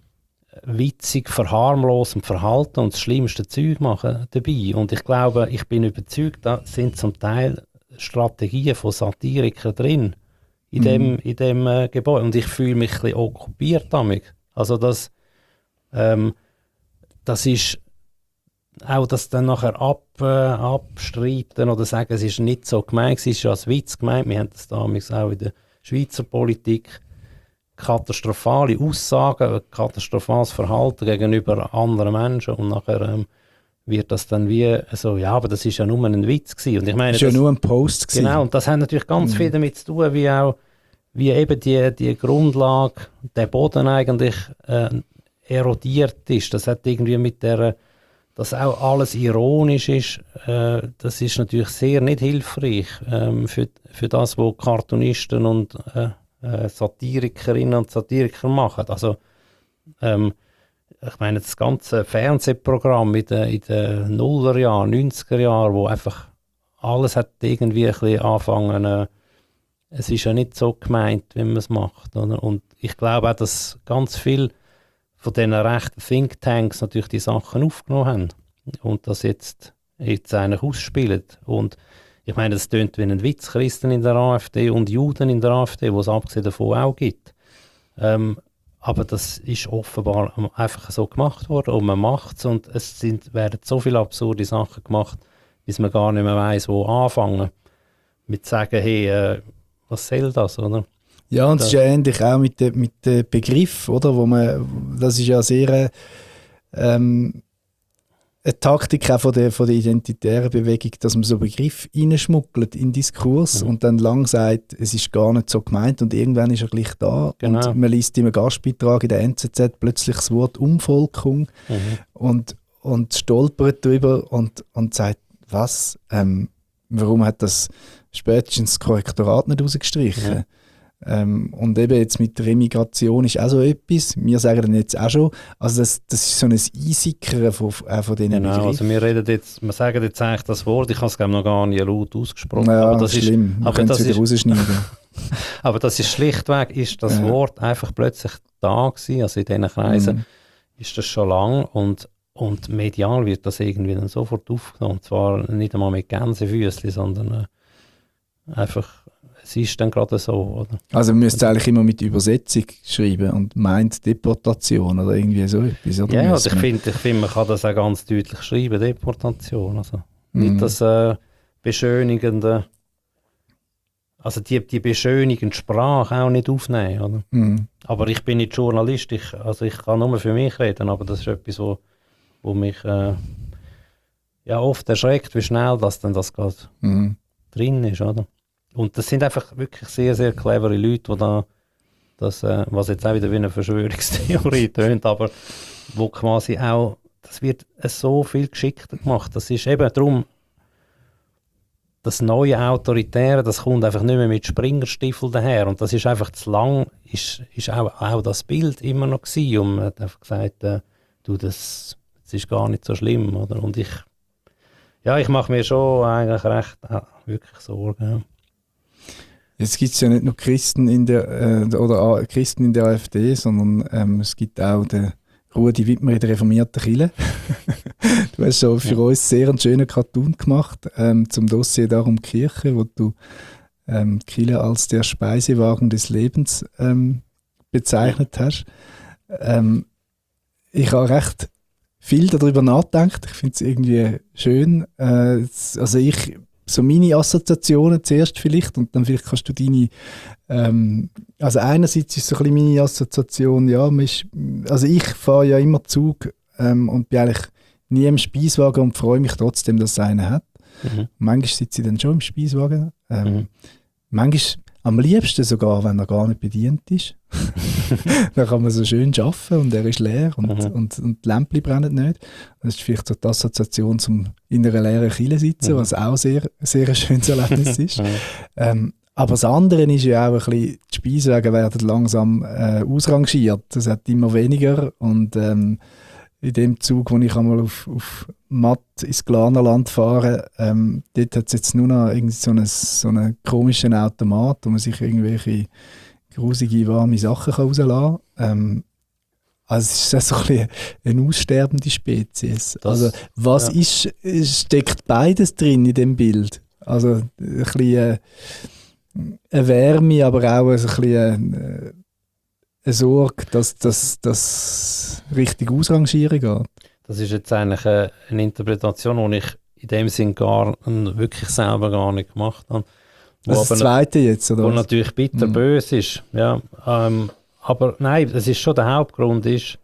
witzig, verharmlosend verhalten und das schlimmste Zeug machen dabei. Und ich glaube, ich bin überzeugt, da sind zum Teil Strategien von Satirikern drin in mhm. dem, in dem äh, Gebäude. Und ich fühle mich ein bisschen okkupiert damit. Also das, ähm, das ist auch das dann nachher ab, äh, abstreiten oder sagen, es ist nicht so gemeint, es ist ja als Witz gemeint. Wir haben das damals auch in der Schweizer Politik, katastrophale Aussagen, katastrophales Verhalten gegenüber anderen Menschen und nachher ähm, wird das dann wie so, ja, aber das ist ja nur ein Witz gewesen. Und ich meine, das ist ja das, nur ein Post gewesen. Genau, und das hat natürlich ganz mhm. viel damit zu tun, wie auch wie eben die, die Grundlage, der Boden eigentlich äh, erodiert ist. Das hat irgendwie mit der dass auch alles ironisch ist, äh, das ist natürlich sehr nicht hilfreich ähm, für, für das, was Cartoonisten und äh, äh, Satirikerinnen und Satiriker machen. Also, ähm, ich meine, das ganze Fernsehprogramm in den, in den Nullerjahren, neunziger-Jahren, wo einfach alles hat irgendwie ein bisschen angefangen, äh, es ist ja nicht so gemeint, wie man es macht. Oder? Und ich glaube auch, dass ganz viel von diesen rechten Thinktanks natürlich die Sachen aufgenommen haben und das jetzt, jetzt eigentlich ausspielen. Und ich meine, das tönt wie ein Witz, Christen in der AfD und Juden in der AfD, wo es abgesehen davon auch gibt. Ähm, aber das ist offenbar einfach so gemacht worden und man macht es und es sind, werden so viele absurde Sachen gemacht, bis man gar nicht mehr weiss, wo anfangen. Mit sagen, hey, äh, was soll das, oder? Ja, und es ist ja ähnlich auch mit dem mit de Begriff, oder? Wo man, das ist ja sehr ähm, eine Taktik auch von der, von der identitären Bewegung, dass man so Begriff reinschmuggelt in Diskurs mhm. und dann lang sagt, es ist gar nicht so gemeint und irgendwann ist er gleich da. Genau. Und man liest in einem Gastbeitrag in der N Z Z plötzlich das Wort Umvolkung mhm. und, und stolpert drüber und, und sagt, was? Ähm, warum hat das spätestens das Korrektorat nicht rausgestrichen? Mhm. Ähm, und eben jetzt mit der Remigration ist auch so etwas, wir sagen dann jetzt auch schon, also das, das ist so ein Einsickern von, äh, von diesen genau, Begriffen. Also wir, reden jetzt, wir sagen jetzt eigentlich das Wort, ich habe es glaube noch gar nicht laut ausgesprochen. Ja, aber das schlimm, ist, wir können es wieder rausschneiden. Aber das ist schlichtweg, ist das ja. Wort einfach plötzlich da gewesen, also in diesen Kreisen mhm. ist das schon lang und, und medial wird das irgendwie dann sofort aufgenommen, und zwar nicht einmal mit Gänsefüßchen, sondern äh, einfach es ist dann gerade so, oder? Also man müsste eigentlich immer mit Übersetzung schreiben und meint Deportation oder irgendwie so etwas, oder? Ja, also ich finde, ich find, man kann das auch ganz deutlich schreiben, Deportation. Also nicht mm. das äh, beschönigende, also die, die beschönigende Sprache auch nicht aufnehmen, oder? Mm. Aber ich bin nicht Journalist, ich, also ich kann nur für mich reden, aber das ist etwas, wo, wo mich äh, ja, oft erschreckt, wie schnell das dann das gerade mm. drin ist, oder? Und das sind einfach wirklich sehr, sehr clevere Leute, die da, das, äh, was jetzt auch wieder wie eine Verschwörungstheorie tönt, aber wo quasi auch, das wird so viel geschickter gemacht. Das ist eben darum, das neue Autoritäre, das kommt einfach nicht mehr mit Springerstiefeln daher. Und das ist einfach zu lang, ist, ist auch, auch das Bild immer noch gewesen. Und man hat einfach gesagt, äh, du, das, das ist gar nicht so schlimm, oder? Und ich, ja, ich mache mir schon eigentlich recht, äh, wirklich Sorgen, ja. Jetzt gibt es ja nicht nur Christen in der, äh, oder Christen in der AfD, sondern ähm, es gibt auch den Rudi Wittmer in der reformierten Kirche. Du hast schon für ja. uns sehr einen schönen Cartoon gemacht ähm, zum Dossier darum Kirche, wo du ähm, Kirche als der Speisewagen des Lebens ähm, bezeichnet hast. Ähm, ich habe recht viel darüber nachgedacht. Ich finde es irgendwie schön. Äh, also ich so meine Assoziationen zuerst vielleicht und dann vielleicht kannst du deine, ähm, also einerseits ist so ein bisschen meine Assoziation, ja, ist, also ich fahre ja immer Zug ähm, und bin eigentlich nie im Speiswagen und freue mich trotzdem, dass es einen hat. Mhm. Manchmal sitze ich dann schon im Speiswagen. Ähm, mhm. Manchmal am liebsten sogar, wenn er gar nicht bedient ist. Dann kann man so schön arbeiten und er ist leer und, mhm. und, und die Lämpchen brennen nicht. Das ist vielleicht so die Assoziation zum in einer leeren Kirche sitzen, mhm. was auch sehr, sehr ein schönes Erlebnis ist. Mhm. Ähm, aber das andere ist ja auch ein bisschen, die Speiswagen werden langsam äh, ausrangiert. Es hat immer weniger und ähm, in dem Zug, wo ich einmal auf, auf Matt ins Glanerland fahre, ähm, dort hat es jetzt nur noch irgendwie so einen, so einen komischen Automat, wo man sich irgendwelche grusige, warme Sachen rauslassen kann. Ähm, also es ist so ein bisschen eine aussterbende Spezies. Das, also was ja. ist, steckt beides drin in dem Bild? Also ein bisschen äh, eine Wärme, aber auch ein bisschen äh, eine Sorge, dass das richtig ausrangieren geht. Das ist jetzt eigentlich eine, eine Interpretation, die ich in dem Sinn gar wirklich selber gar nicht gemacht habe. Das ist das Zweite jetzt, oder? Wo natürlich bitterbös mhm. ist. Ja, ähm, aber nein, das ist schon der Hauptgrund, ist,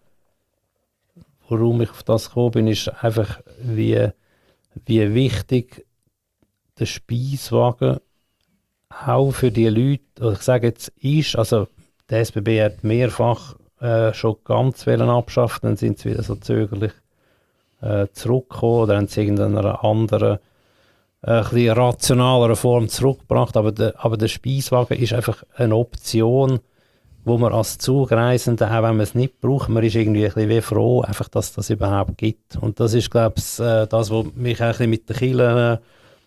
warum ich auf das gekommen bin, ist einfach, wie, wie wichtig der Speiswagen auch für die Leute, oder ich sage jetzt, ist, also der S B B hat mehrfach äh, schon ganz wollen abschaffen, dann sind sie wieder so zögerlich. äh, zurückgekommen oder haben sie in irgendeiner anderen, äh, ein bisschen rationaleren Form zurückgebracht. Aber der, aber der Speiswagen ist einfach eine Option, wo man als Zugreisender, auch wenn man es nicht braucht, man ist irgendwie ein bisschen wie froh, einfach, dass das überhaupt gibt. Und das ist, glaube ich, äh, das, was mich auch ein bisschen mit den Kirchen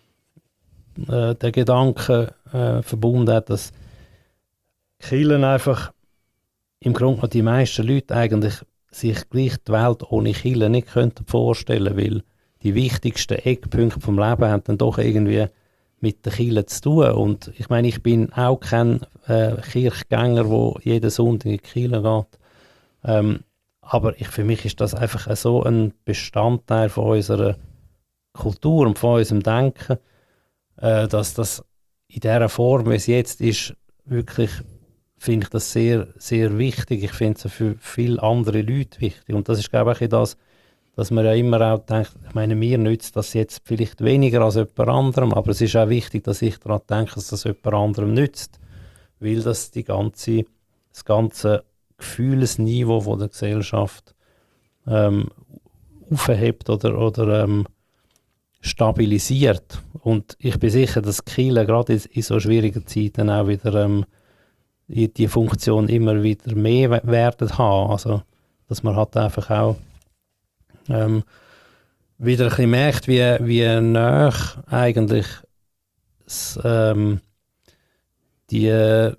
äh, der Gedanke äh, verbunden hat, dass Kirchen einfach im Grunde die meisten Leute eigentlich sich gleich die Welt ohne Kirchen nicht könnten vorstellen, weil die wichtigsten Eckpunkte vom Leben haben dann doch irgendwie mit den Kirchen zu tun. Und ich meine, ich bin auch kein äh, Kirchgänger, der jeden Sonntag in die Kirche geht. Ähm, aber ich, für mich ist das einfach so ein Bestandteil von unserer Kultur und von unserem Denken, äh, dass das in dieser Form, wie es jetzt ist, wirklich, finde ich das sehr, sehr wichtig. Ich finde es für viele andere Leute wichtig. Und das ist, glaube ich, das, dass man ja immer auch denkt, ich meine, mir nützt das jetzt vielleicht weniger als jemand anderem, aber es ist auch wichtig, dass ich daran denke, dass das jemand anderem nützt, weil das die ganze, das ganze Gefühlsniveau von der Gesellschaft ähm, aufhebt oder, oder ähm, stabilisiert. Und ich bin sicher, dass Kirchen gerade in, in so schwierigen Zeiten auch wieder ähm, die Funktion immer wieder mehr werden haben. Also, dass man halt einfach auch ähm, wieder ein bisschen merkt, wie, wie nah eigentlich das, ähm, die äh,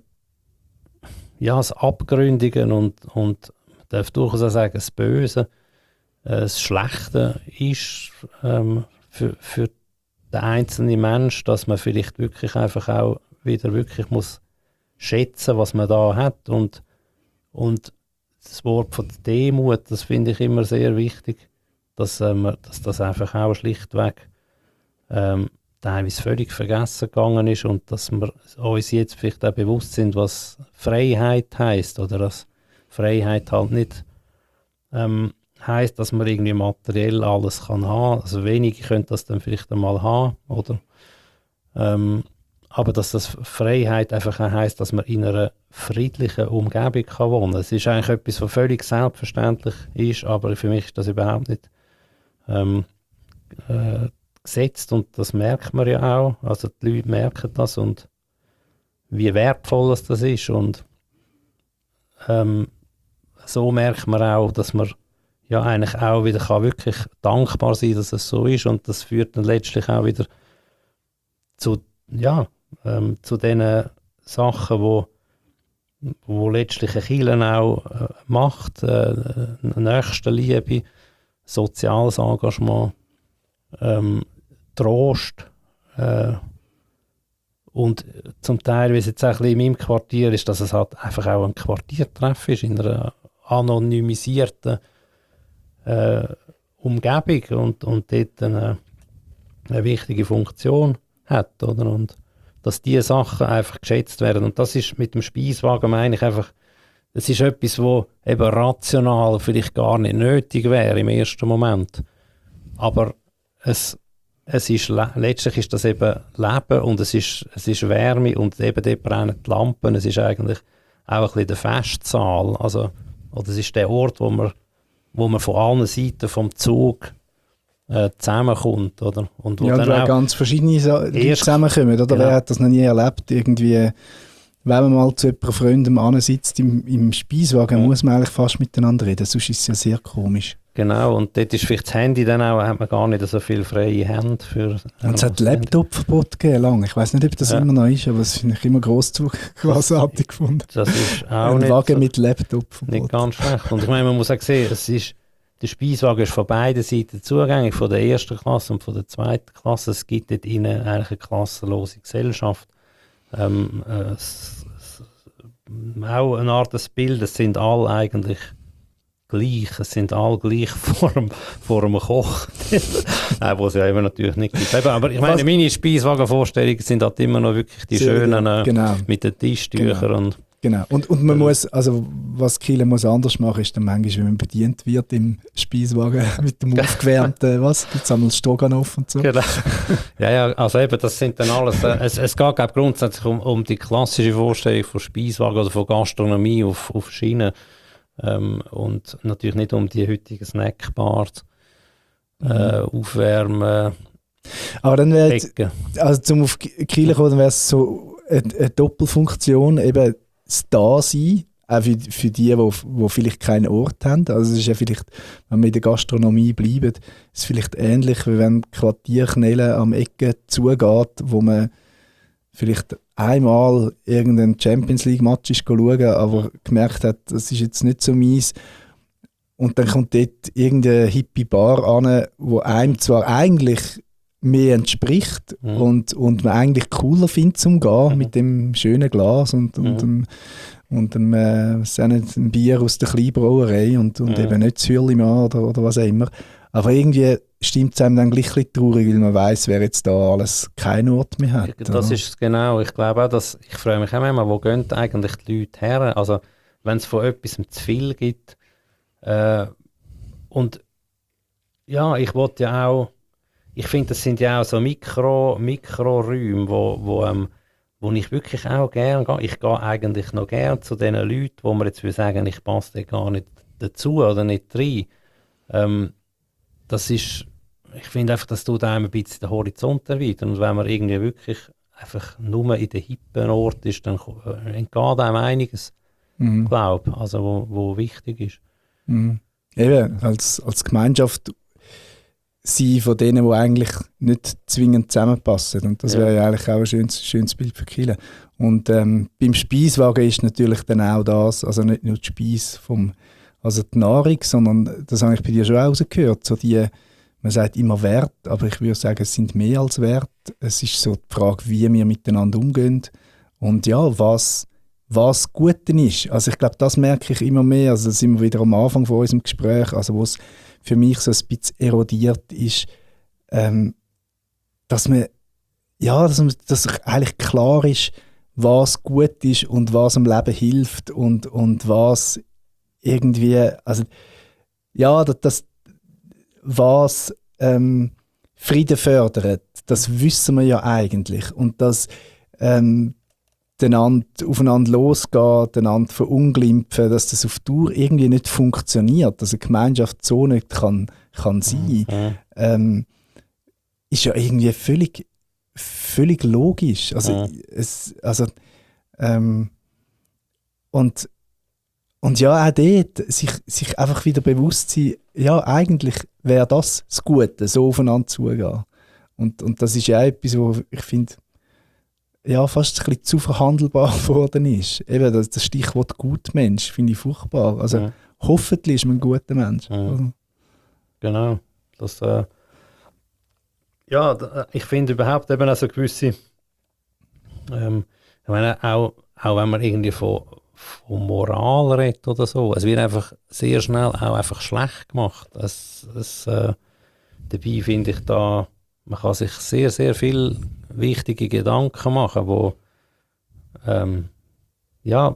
ja, das Abgründigen und, und man darf durchaus auch sagen, das Böse, äh, das Schlechte ist ähm, für, für den einzelnen Mensch, dass man vielleicht wirklich einfach auch wieder wirklich muss schätzen, was man da hat. Und, und das Wort von der Demut, das finde ich immer sehr wichtig, dass, ähm, dass das einfach auch schlichtweg ähm, teilweise völlig vergessen gegangen ist und dass wir uns jetzt vielleicht auch bewusst sind, was Freiheit heisst, oder dass Freiheit halt nicht ähm, heisst, dass man irgendwie materiell alles kann haben. Also wenige können das dann vielleicht einmal haben, oder? Ähm, aber dass das Freiheit einfach auch heisst, dass man in einer friedlichen Umgebung kann wohnen. Es ist eigentlich etwas, was völlig selbstverständlich ist, aber für mich ist das überhaupt nicht ähm, äh, gesetzt und das merkt man ja auch. Also die Leute merken das und wie wertvoll das, das ist und ähm, so merkt man auch, dass man ja eigentlich auch wieder kann wirklich dankbar sein, dass es so ist und das führt dann letztlich auch wieder zu ja ähm, zu den Sachen, wo wo letztlich eine Kirche auch äh, macht, äh, Nächstenliebe, soziales Engagement, ähm, Trost äh, und zum Teil, wie es jetzt auch ein bisschen in meinem Quartier ist, dass es halt einfach auch ein Quartiertreff ist, in einer anonymisierten äh, Umgebung und, und dort eine, eine wichtige Funktion hat, oder? Und dass diese Sachen einfach geschätzt werden. Und das ist mit dem Speiswagen, meine ich einfach, das ist etwas, wo eben rational vielleicht gar nicht nötig wäre im ersten Moment. Aber es, es ist, letztlich ist das eben Leben und es ist, es ist Wärme und eben dort brennen die Lampen. Es ist eigentlich auch ein bisschen der Festsaal. Also, oder es ist der Ort, wo man, wo man von allen Seiten vom Zug äh, zusammenkommt. Oder? Und wo ja, und dann auch ganz verschiedene Sa- Leute zusammenkommen. Oder? Genau. Wer hat das noch nie erlebt? Irgendwie, wenn man mal zu jemandem Freunden ansitzt im, im Speiswagen, Ja. muss man eigentlich fast miteinander reden. Sonst ist es ja sehr komisch. Genau, und dort ist vielleicht das Handy dann auch, hat man gar nicht so viele freie Hände für... Und es hat Laptop-Verbot gegeben, lang. Ich weiß nicht, ob das Ja. immer noch ist, aber das finde ich immer grosszug grossartig gefunden. Das ist auch Ein nicht, Wagen so, mit Laptop-Verbot. nicht ganz schlecht. Und ich meine, man muss auch sehen, es ist, der Speiswagen ist von beiden Seiten zugänglich, von der ersten Klasse und von der zweiten Klasse. Es gibt dort innen eigentlich eine klassenlose Gesellschaft. Ähm, äh, es, es, auch eine Art des Bild, es sind alle eigentlich gleich, es sind alle gleich vor dem, vor dem Koch. Nein, wo es ja immer natürlich nicht gibt. Eben, aber ich meine, Was- meine Speiswagenvorstellungen sind halt immer noch wirklich die Sehr schönen äh, Genau. mit den Tischtüchern und Genau. Und, und man Ja. muss, also was Kiel muss anders machen, ist dann manchmal, wenn man bedient wird im Speiswagen mit dem aufgewärmten, was, gibt es einmal Stroganoff und so. Genau. Ja, ja, also eben, das sind dann alles, äh, es, es geht glaub, grundsätzlich um, um die klassische Vorstellung von Speiswagen oder von Gastronomie auf, auf Schienen ähm, und natürlich nicht um die heutigen Snackbars. äh, Aufwärmen, Aber dann wäre jetzt, Ecken. also zum auf Kiel kommen, dann wäre es so eine, eine Doppelfunktion, eben das Dasein, auch für, für die, die, die vielleicht keinen Ort haben. Also es ist ja vielleicht, wenn wir in der Gastronomie bleiben, ist es vielleicht ähnlich, wie wenn Quartierknelle am Ecke zugeht, wo man vielleicht einmal irgendein Champions League Match ist schauen, aber gemerkt hat, das ist jetzt nicht so meins. Und dann kommt dort irgendeine hippie Bar an, wo einem zwar eigentlich mehr entspricht Mhm. und, und man eigentlich cooler findet zum Gehen Mhm. mit dem schönen Glas und, und, Mhm. dem, und dem, äh, was auch nicht, ein Bier aus der Kleinbrauerei und, und Mhm. eben nicht das Hürlimann oder, oder was auch immer. Aber irgendwie stimmt es einem dann gleich ein bisschen traurig, weil man weiss, wer jetzt da alles keinen Ort mehr hat. Das oder? ist es genau. Ich glaube auch, dass, ich freue mich auch immer, wo gehen eigentlich die Leute her? Also, wenn es von etwas zu viel gibt. Äh, und ja, ich wollte ja auch, ich finde, das sind ja auch so Mikro, Mikroräume, wo, wo, ähm, wo ich wirklich auch gerne gehe. Ich gehe eigentlich noch gerne zu den Leuten, wo man jetzt will sagen, ich passe da gar nicht dazu oder nicht rein. Ähm, das ist, ich finde einfach, das tut einem ein bisschen den Horizont erweitern. Und wenn man irgendwie wirklich einfach nur in den hippen Ort ist, dann äh, entgeht einem einiges, Mhm. glaube also wo, wo wichtig ist. Mhm. Eben, als, als Gemeinschaft sein von denen, die eigentlich nicht zwingend zusammenpassen. Und das Ja. wäre ja eigentlich auch ein schönes, schönes Bild für Kiel. Und ähm, beim Speiswagen ist natürlich dann auch das, also nicht nur die Speise vom, also die Nahrung, sondern das habe ich bei dir schon rausgehört, so die, man sagt immer Wert, aber ich würde sagen, es sind mehr als Wert. Es ist so die Frage, wie wir miteinander umgehen und ja, was was gut ist. Also ich glaube, das merke ich immer mehr. Also da sind wir wieder am Anfang von unserem Gespräch, also wo es für mich so ein bisschen erodiert ist, ähm, dass man, ja, dass, man, dass eigentlich klar ist, was gut ist und was am Leben hilft und, und was irgendwie, also ja, das, das was ähm, Frieden fördert, das wissen wir ja eigentlich und das ähm, einander, aufeinander losgehen, einander verunglimpfen, dass das auf Dauer irgendwie nicht funktioniert, dass eine Gemeinschaft so nicht kann, kann sein, Mhm. ähm, ist ja irgendwie völlig, völlig logisch. Also, Mhm. es, also ähm, und, und ja, auch dort, sich, sich einfach wieder bewusst sein, ja, eigentlich wäre das das Gute, so aufeinander zugehen. Und, und das ist ja auch etwas, wo ich finde, ja, fast ein bisschen zu verhandelbar geworden ist. Eben das, das Stichwort Gutmensch finde ich furchtbar. Also Mhm. hoffentlich ist man ein guter Mensch. Mhm. Also, Genau. Das, äh, ja, d- ich finde überhaupt eben also gewisse, ähm, ich meine, auch, auch wenn man irgendwie von, von Moral redet oder so, es wird einfach sehr schnell auch einfach schlecht gemacht. Es, es, äh, dabei finde ich da, man kann sich sehr, sehr viel wichtige Gedanken machen, wo ähm, ja,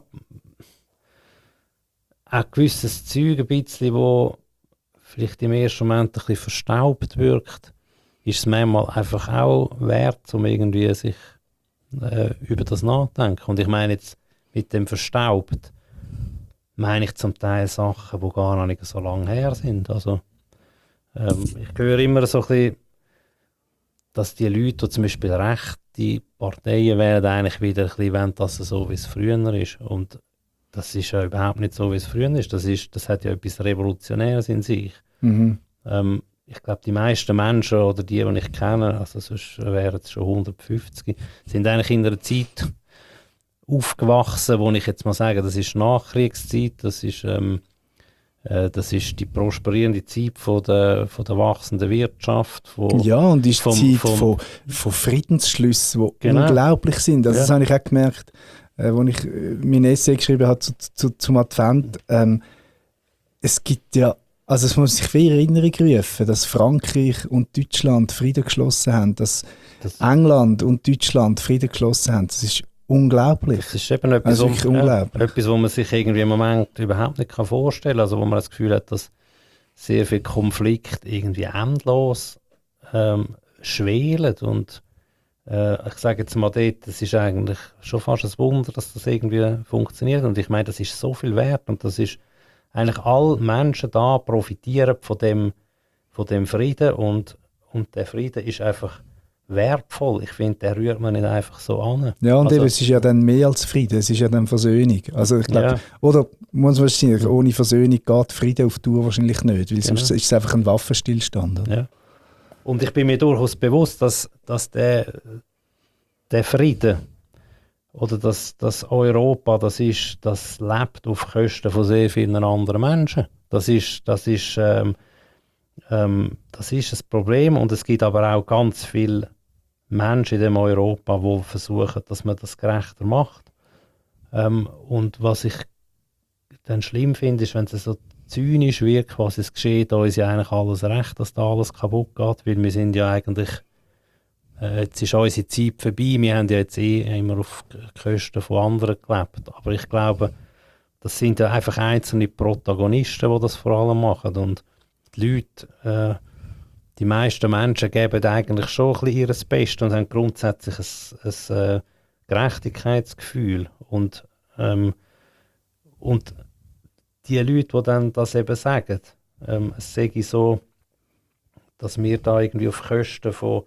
auch gewisses Zeug ein bisschen, wo vielleicht im ersten Moment ein bisschen verstaubt wirkt, ist es manchmal einfach auch wert, um irgendwie sich äh, über das nachzudenken. Und ich meine jetzt mit dem verstaubt, meine ich zum Teil Sachen, die gar noch nicht so lange her sind. Also ähm, ich höre immer so ein bisschen, dass die Leute, die zum Beispiel rechte Parteien wählen, eigentlich wieder ein bisschen wollen, dass es so wie es früher ist. Und das ist ja überhaupt nicht so, wie es früher ist. Das, ist, das hat ja etwas Revolutionäres in sich. mhm. Ähm, ich glaube, die meisten Menschen oder die, die ich kenne, also sonst wären es schon hundertfünfzig, sind eigentlich in einer Zeit aufgewachsen, wo ich jetzt mal sage, das ist Nachkriegszeit, das ist, ähm, äh, das ist die prosperierende Zeit von der, von der wachsenden Wirtschaft. Von, Ja, und ist vom- die Zeit vom- von, von Friedensschlüssen, die Genau. unglaublich sind. Also Ja. das habe ich auch gemerkt, äh, als ich äh, mein Essay geschrieben habe zu, zu, zum Advent. Ähm, es gibt ja, also es muss sich in Erinnerung rufen, dass Frankreich und Deutschland Frieden geschlossen haben, dass das, England und Deutschland Frieden geschlossen haben. Das ist unglaublich. das ist eben etwas, Also wo- wirklich ja, unglaublich. etwas, wo man sich irgendwie im Moment überhaupt nicht kann vorstellen kann. Also wo man das Gefühl hat, dass sehr viel Konflikt irgendwie endlos ähm, schwelen. Und äh, ich sage jetzt mal dort, das ist eigentlich schon fast ein Wunder, dass das irgendwie funktioniert. Und ich meine, das ist so viel wert und das ist eigentlich alle Menschen da profitieren von dem, von dem Frieden und, und der Frieden ist einfach wertvoll. Ich finde, der rührt man nicht einfach so an. Ja, und also, eben, es ist ja dann mehr als Frieden, es ist ja dann Versöhnung. Also ich glaube, ja. oder muss man sagen, ohne Versöhnung geht Frieden auf Tour wahrscheinlich nicht, weil Genau. sonst ist es einfach ein Waffenstillstand. Oder? Ja. Und ich bin mir durchaus bewusst, dass, dass der, der Frieden oder das, das Europa, das, ist, das lebt auf Kosten von sehr vielen anderen Menschen. Das ist, das ist, ähm, ähm, das ist ein Problem und es gibt aber auch ganz viele Menschen in dem Europa, die versuchen, dass man das gerechter macht. Ähm, und was ich dann schlimm finde, ist, wenn es so zynisch wirkt, quasi es geschieht uns ja eigentlich alles recht, dass da alles kaputt geht, weil wir sind ja eigentlich, äh, jetzt ist unsere Zeit vorbei, wir haben ja jetzt eh immer auf Kosten von anderen gelebt, aber ich glaube, das sind ja einfach einzelne Protagonisten, die das vor allem machen und die Leute, äh, die meisten Menschen geben eigentlich schon ein bisschen ihr Bestes und haben grundsätzlich ein, ein, ein Gerechtigkeitsgefühl und, ähm, und die Leute, die dann das eben sagen, ähm, es sei so, dass wir da irgendwie auf Kosten von,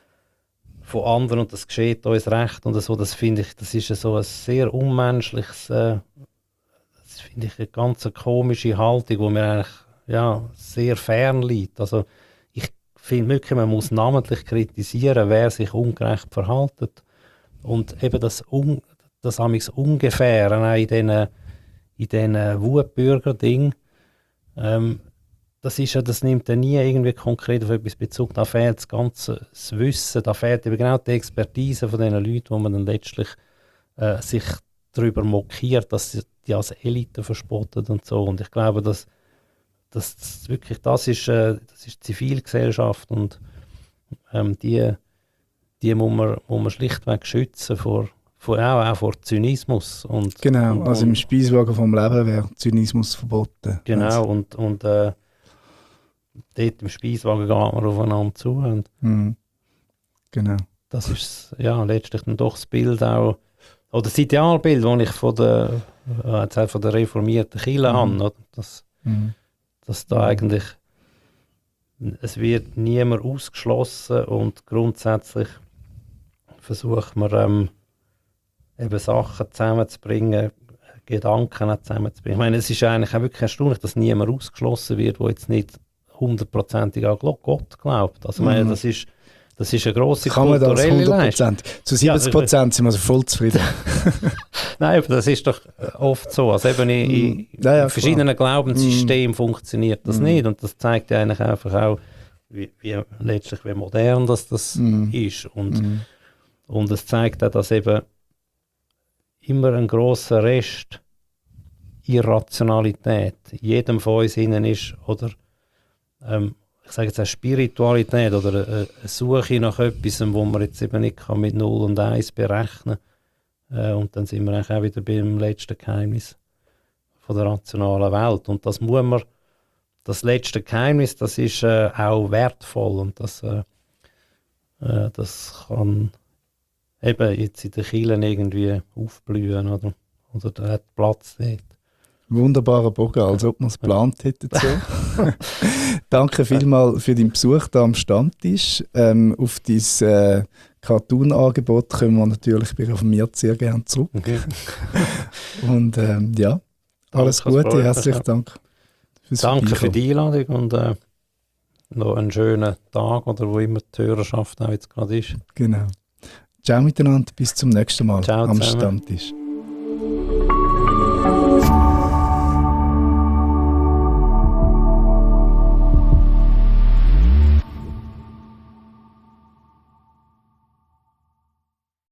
von anderen und das geschieht uns recht und so, das finde ich, das ist so ein sehr unmenschliches, äh, das finde ich eine ganz komische Haltung, die mir eigentlich ja, sehr fern liegt. Also ich finde wirklich, man muss namentlich kritisieren, wer sich ungerecht verhält und eben das, un, das amigs Ungefähren auch in diesen in diesen Wutbürger-Ding, ähm, das, ist ja, das nimmt ja nie irgendwie konkret auf etwas Bezug. Da fehlt das ganze das Wissen, da fehlt eben genau die Expertise von diesen Leuten, wo man dann letztlich äh, sich darüber mokiert, dass sie die als Elite verspottet und so. Und ich glaube, dass, dass das wirklich das ist, äh, das ist Zivilgesellschaft und ähm, die, die muss man, muss man schlichtweg schützen vor Vor, auch, auch vor Zynismus. Und, Genau, und, also im Speiswagen vom Leben wäre Zynismus verboten. Genau, also. und, und äh, dort im Speiswagen geht man aufeinander zu. Und mhm. Genau. das ist ja, letztlich dann doch das Bild auch, oder das Idealbild, das ich von der, äh, von der reformierten Kirche mhm. habe. Oder? Dass, mhm. dass da eigentlich es wird niemand ausgeschlossen und grundsätzlich versucht man ähm, eben Sachen zusammenzubringen, Gedanken zusammenzubringen. Ich meine, es ist eigentlich auch wirklich erstaunlich, dass niemand ausgeschlossen wird, der jetzt nicht hundertprozentig an Gott glaubt. Also, ich meine, das ist, das ist eine grosse kulturelle Leistung. Zu siebzig Prozent ja, sind wir also voll zufrieden. Nein, aber das ist doch oft so. Also eben in, in, ja, ja, in verschiedenen klar. Glaubenssystemen mm. funktioniert das mm. nicht. Und das zeigt ja eigentlich einfach auch, wie, wie letztlich wie modern das, das mm. ist. Und, mm. und es zeigt auch, dass eben immer ein grosser Rest Irrationalität in jedem von uns innen ist, oder ähm, ich sage jetzt auch Spiritualität oder eine, eine Suche nach etwas, wo man jetzt eben nicht kann mit null und eins berechnen kann. Äh, und dann sind wir eigentlich auch wieder beim letzten Geheimnis von der rationalen Welt. Und das muss man, das letzte Geheimnis, das ist äh, auch wertvoll und das, äh, äh, das kann eben jetzt in den Kirchen irgendwie aufblühen oder, oder da hat Platz dort. Wunderbarer Bogen, als ob man es geplant hätte. So. Danke vielmals für deinen Besuch hier am Stammtisch. Ähm, auf dein äh, Cartoon-Angebot kommen wir natürlich bei Reformiert sehr gerne zurück. Okay. Und ähm, ja, alles Danke, Gute, herzlichen Dank. Danke für die Einladung und äh, noch einen schönen Tag oder wo immer die Hörerschaft auch jetzt gerade ist. Genau. Ciao miteinander, bis zum nächsten Mal Ciao am zusammen. Stammtisch.